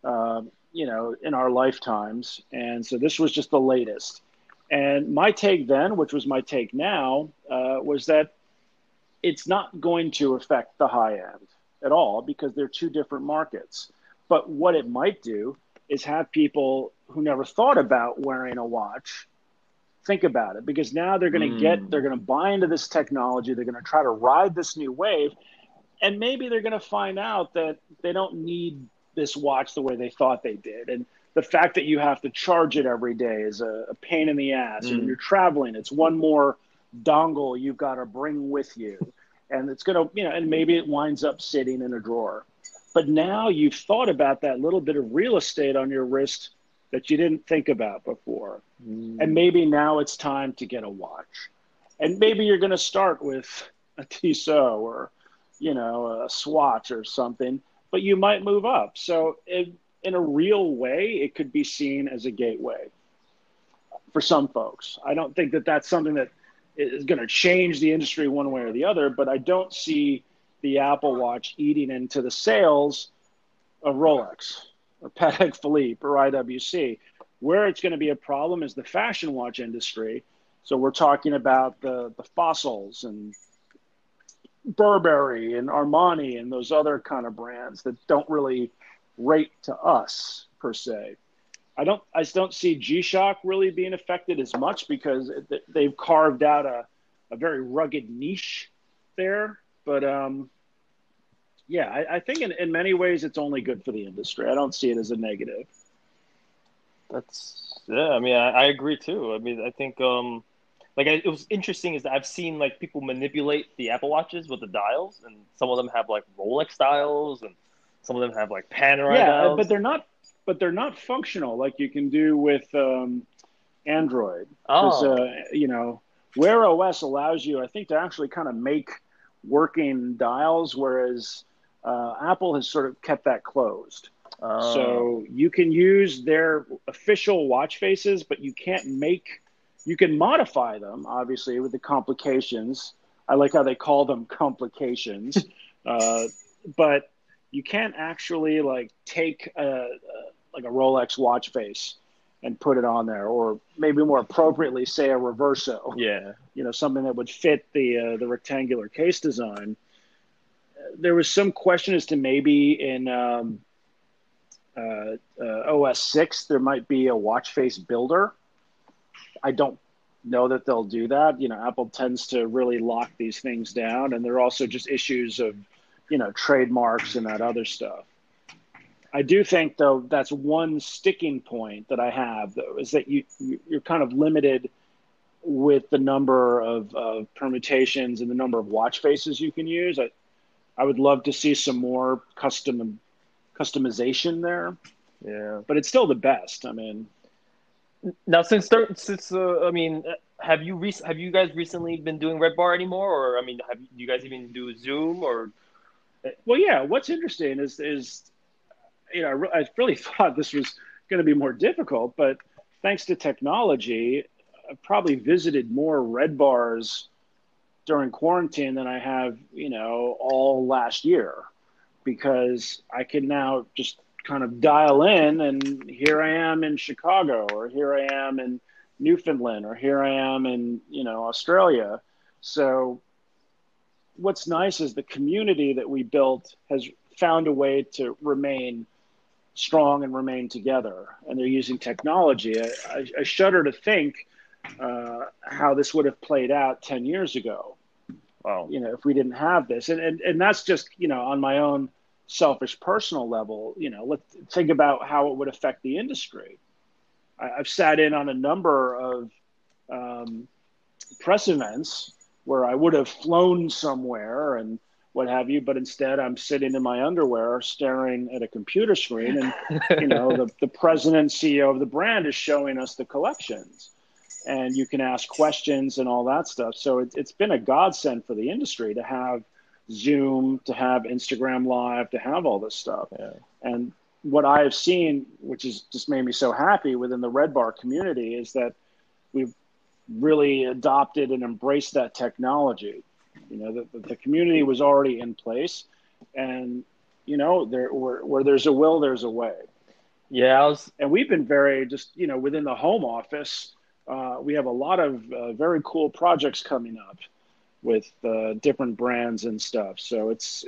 in our lifetimes, and so this was just the latest. And my take then, which was my take now, was that it's not going to affect the high end at all because they're two different markets. But what it might do is have people who never thought about wearing a watch think about it, because now they're going to buy into this technology. They're going to try to ride this new wave. And maybe they're going to find out that they don't need this watch the way they thought they did. And the fact that you have to charge it every day is a pain in the ass. And when you're traveling, it's one more dongle you've got to bring with you. And it's going to, and maybe it winds up sitting in a drawer. But now you've thought about that little bit of real estate on your wrist that you didn't think about before. And maybe now it's time to get a watch. And maybe you're going to start with a Tissot or, a Swatch or something, but you might move up. So in a real way, it could be seen as a gateway for some folks. I don't think that that's something that is going to change the industry one way or the other, but I don't see the Apple Watch eating into the sales of Rolex or Patek Philippe or IWC. Where it's going to be a problem is the fashion watch industry. So we're talking about the Fossils and Burberry and Armani and those other kind of brands that don't really rate to us per se. I just don't see G-Shock really being affected as much because they've carved out a very rugged niche there. But I think in many ways it's only good for the industry. I don't see it as a negative. I agree too. I think it was interesting is that I've seen like people manipulate the Apple Watches with the dials, and some of them have like Rolex dials, and some of them have like Panerai dials. But they're not functional like you can do with Android. Because Wear OS allows you, I think, to actually kind of make working dials, whereas Apple has sort of kept that closed. So you can use their official watch faces, but you can modify them, obviously, with the complications. I like how they call them complications. But you can't actually take a Rolex watch face and put it on there, or maybe more appropriately say a Reverso. Yeah. Something that would fit the rectangular case design. There was some question as to maybe in OS 6 there might be a watch face builder. I don't know that they'll do that. Apple tends to really lock these things down, and there are also just issues of trademarks and that other stuff. I do think, though, that's one sticking point that I have, though, is that you're kind of limited with the number of permutations and the number of watch faces you can use. I would love to see some more customization there. Yeah. But it's still the best. I mean, now have you guys recently been doing Red Bar anymore, or do you guys even do Zoom or? Well, yeah. What's interesting is I really thought this was going to be more difficult, but thanks to technology, I've probably visited more Red Bars during quarantine than I have, all last year, because I can now just kind of dial in, and here I am in Chicago, or here I am in Newfoundland, or here I am in, Australia. So what's nice is the community that we built has found a way to remain strong and remain together, and they're using technology. I shudder to think how this would have played out 10 years ago. Wow. If we didn't have this, and that's just, on my own selfish personal level, let's think about how it would affect the industry. I've sat in on a number of press events where I would have flown somewhere and what have you, but instead I'm sitting in my underwear staring at a computer screen, and the president and CEO of the brand is showing us the collections, and you can ask questions and all that stuff. So it's been a godsend for the industry to have Zoom, to have Instagram Live, to have all this stuff. Yeah. And what I have seen, which has just made me so happy within the Red Bar community, is that we've really adopted and embraced that technology. The community was already in place, and where there's a will, there's a way. Yeah, and we've been very just within the home office. We have a lot of very cool projects coming up with different brands and stuff. So it's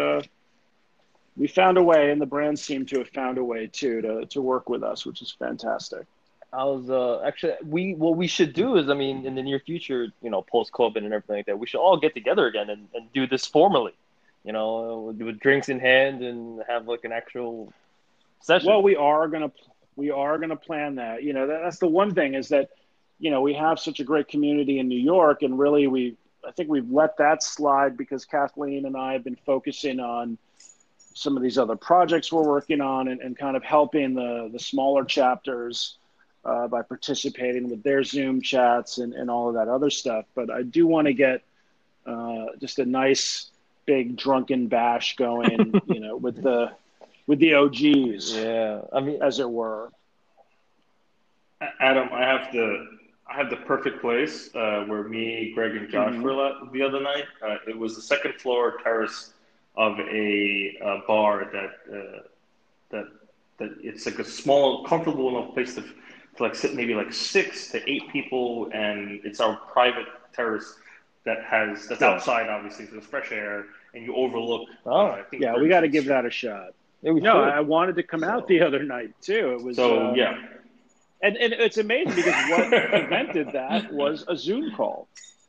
we found a way, and the brands seem to have found a way too to work with us, which is fantastic. I was actually what we should do is, in the near future, post COVID and everything like that, we should all get together again and do this formally, with drinks in hand and have like an actual session. Well, we are gonna plan that. That's the one thing, is that we have such a great community in New York, and really I think we've let that slide because Kathleen and I have been focusing on some of these other projects we're working on, and kind of helping the smaller chapters by participating with their Zoom chats and all of that other stuff. But I do want to get just a nice big drunken bash going, with the OGs, yeah, as it were. Adam, I have the perfect place where me, Greg, and Josh were at the other night. It was the second floor terrace of a bar that it's like a small, comfortable enough place to like sit maybe like 6 to 8 people, and it's our private terrace that's outside, obviously, so there's fresh air, and you overlook. I think we got to give that a shot. I wanted to come out the other night too. It was and it's amazing because what prevented that was a Zoom call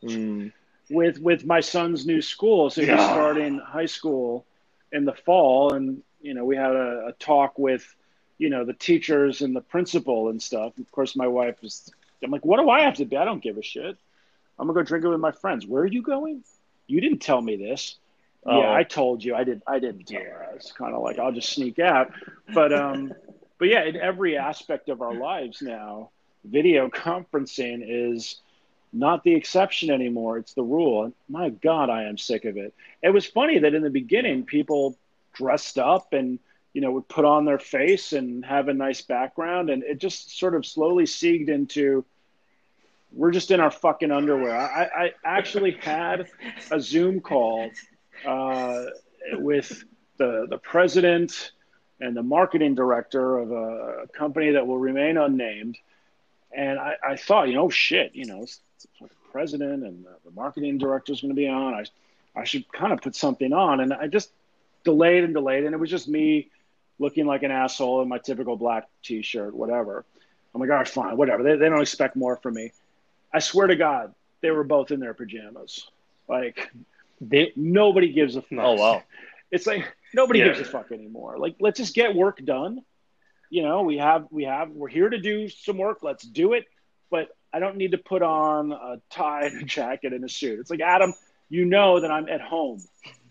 with my son's new school. So he's starting high school in the fall, and we had a talk with the teachers and the principal and stuff. Of course, my wife I'm like, what do I have to do? I don't give a shit. I'm gonna go drink it with my friends. Where are you going? You didn't tell me this. Yeah, I told you. I didn't tell her. It's kind of like, I'll just sneak out. But yeah, in every aspect of our lives now, video conferencing is not the exception anymore. It's the rule. And my God, I am sick of it. It was funny that in the beginning, people dressed up and would put on their face and have a nice background, and it just sort of slowly seeped into, we're just in our fucking underwear. I actually had a Zoom call with the president and the marketing director of a company that will remain unnamed. And I thought, shit, it's the president and the marketing director is going to be on. I should kind of put something on. And I just delayed. And it was just me looking like an asshole in my typical black T-shirt, whatever. I'm like, all right, fine, whatever. They don't expect more from me. I swear to God, they were both in their pajamas. Like, nobody gives a fuck. Oh, wow. It's like nobody gives a fuck anymore. Like, let's just get work done. We're here to do some work. Let's do it. But I don't need to put on a tie and a jacket and a suit. It's like, Adam, you know that I'm at home.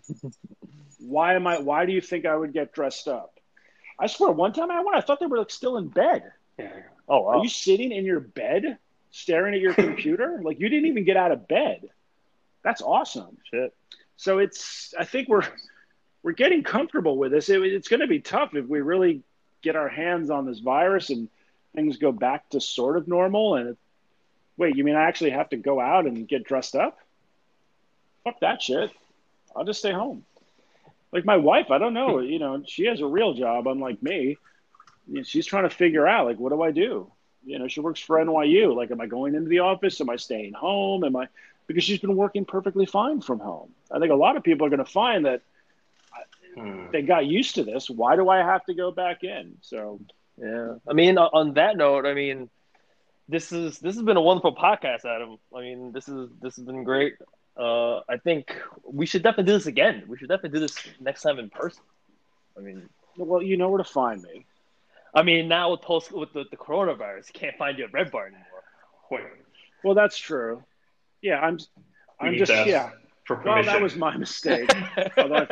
Why do you think I would get dressed up? I swear, one time I thought they were like still in bed. Yeah. Oh, wow. Are you sitting in your bed staring at your computer? Like, you didn't even get out of bed. That's awesome. Shit. So I think we're getting comfortable with this. It's going to be tough if we really get our hands on this virus and things go back to sort of normal. And wait, you mean I actually have to go out and get dressed up? Fuck that shit. I'll just stay home. Like my wife, I don't know, she has a real job, unlike me. She's trying to figure out, like, what do I do? She works for NYU. Like, am I going into the office? Am I staying home? Because she's been working perfectly fine from home. I think a lot of people are going to find that they got used to this. Why do I have to go back in? So, yeah. I mean, on that note, I mean, this has been a wonderful podcast, Adam. I mean, this has been great. I think we should definitely do this again. We should definitely do this next time in person. I mean, well, you know where to find me. I mean, now with the coronavirus, you can't find you at Red Bar anymore. Wait. Well, that's true. Yeah, I'm just for permission. Well, that was my mistake. Although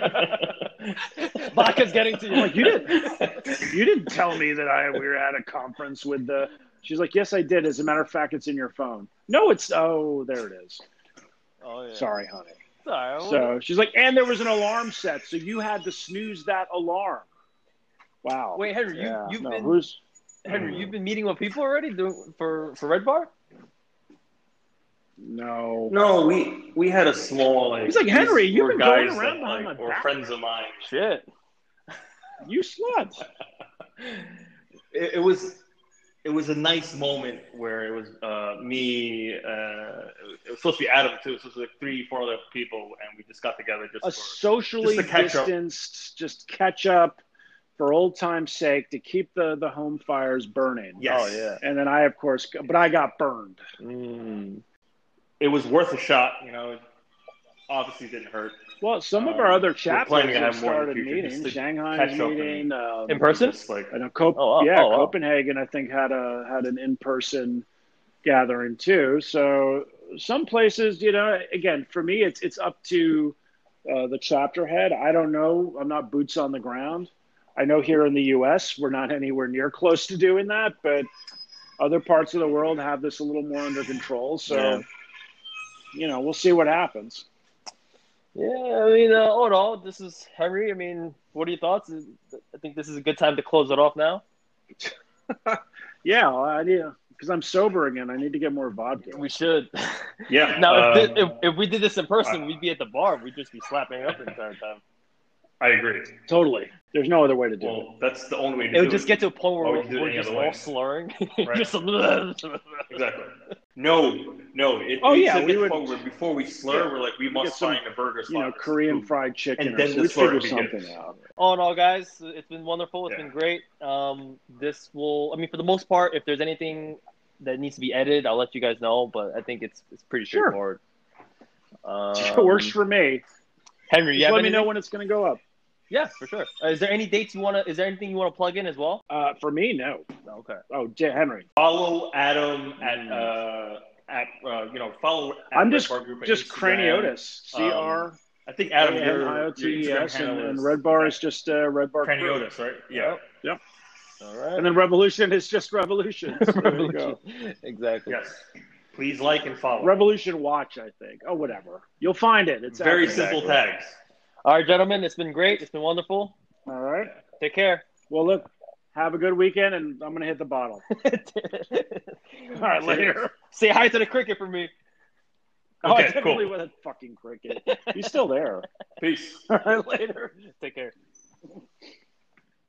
Vodka's getting to you. Like, you didn't tell me that we were at a conference with the. She's like, yes, I did. As a matter of fact, it's in your phone. No, there it is. Oh yeah. Sorry, honey. Sorry. So she's like, and there was an alarm set, so you had to snooze that alarm. Wow. Wait, Henry, you've been meeting with people already for Red Bar? No, we had a small He's like, Henry, you've been going around that, behind my or back. friends of mine. Shit. You slut. It was a nice moment where it was me. It was supposed to be Adam too. So it was like 3-4 other people, and we just got together socially distanced, just catch up for old time's sake to keep the home fires burning. Yes. Oh yeah. And then I got burned. It was worth a shot. Obviously didn't hurt. Well, some of our other chapters have have more started in the future, meeting. just to Shanghai's catch up meeting. In person? I know Copenhagen, I think, had an in-person gathering too. So some places, again, for me, it's up to the chapter head. I don't know. I'm not boots on the ground. I know here in the U.S. we're not anywhere near close to doing that, but other parts of the world have this a little more under control. So, we'll see what happens. Yeah, I mean, all in all, this is Henry. I mean, what are your thoughts? I think this is a good time to close it off now. Yeah, because I'm sober again. I need to get more vodka. We should. Yeah. Now, if we did this in person, we'd be at the bar. We'd just be slapping up the entire time. I agree. Totally. There's no other way to do it. That's the only way to do it. It would just get to a point where we're just all way? slurring. Right. Just Exactly. No. We would. Where before we slur, we're like, we must find a burger spot. Korean fried chicken. And then we figure something out. All in all, guys, it's been wonderful. It's been great. For the most part, if there's anything that needs to be edited, I'll let you guys know. But I think it's pretty straightforward. It works for me. Henry, just let me know when it's going to go up. Yeah, for sure. Is there any dates is there anything you want to plug in as well? For me, no. Okay. Oh, Henry. Follow Adam follow. I'm just Craniotis. I think Adam Craniotes and Red Bar is just Red Bar. Craniotis, right? Yeah. Yep. All right. And then Revolution is just Revolution. So Revolution. there you go. Exactly. Yes. Please like and follow. Revolution Watch, I think. Oh, whatever. You'll find it. It's very simple tags. All right, gentlemen. It's been great. It's been wonderful. All right. Take care. Well, look, have a good weekend, and I'm going to hit the bottle. All right, later. Say hi to the cricket for me. I definitely with a fucking cricket. He's still there. Peace. All right, later. Take care.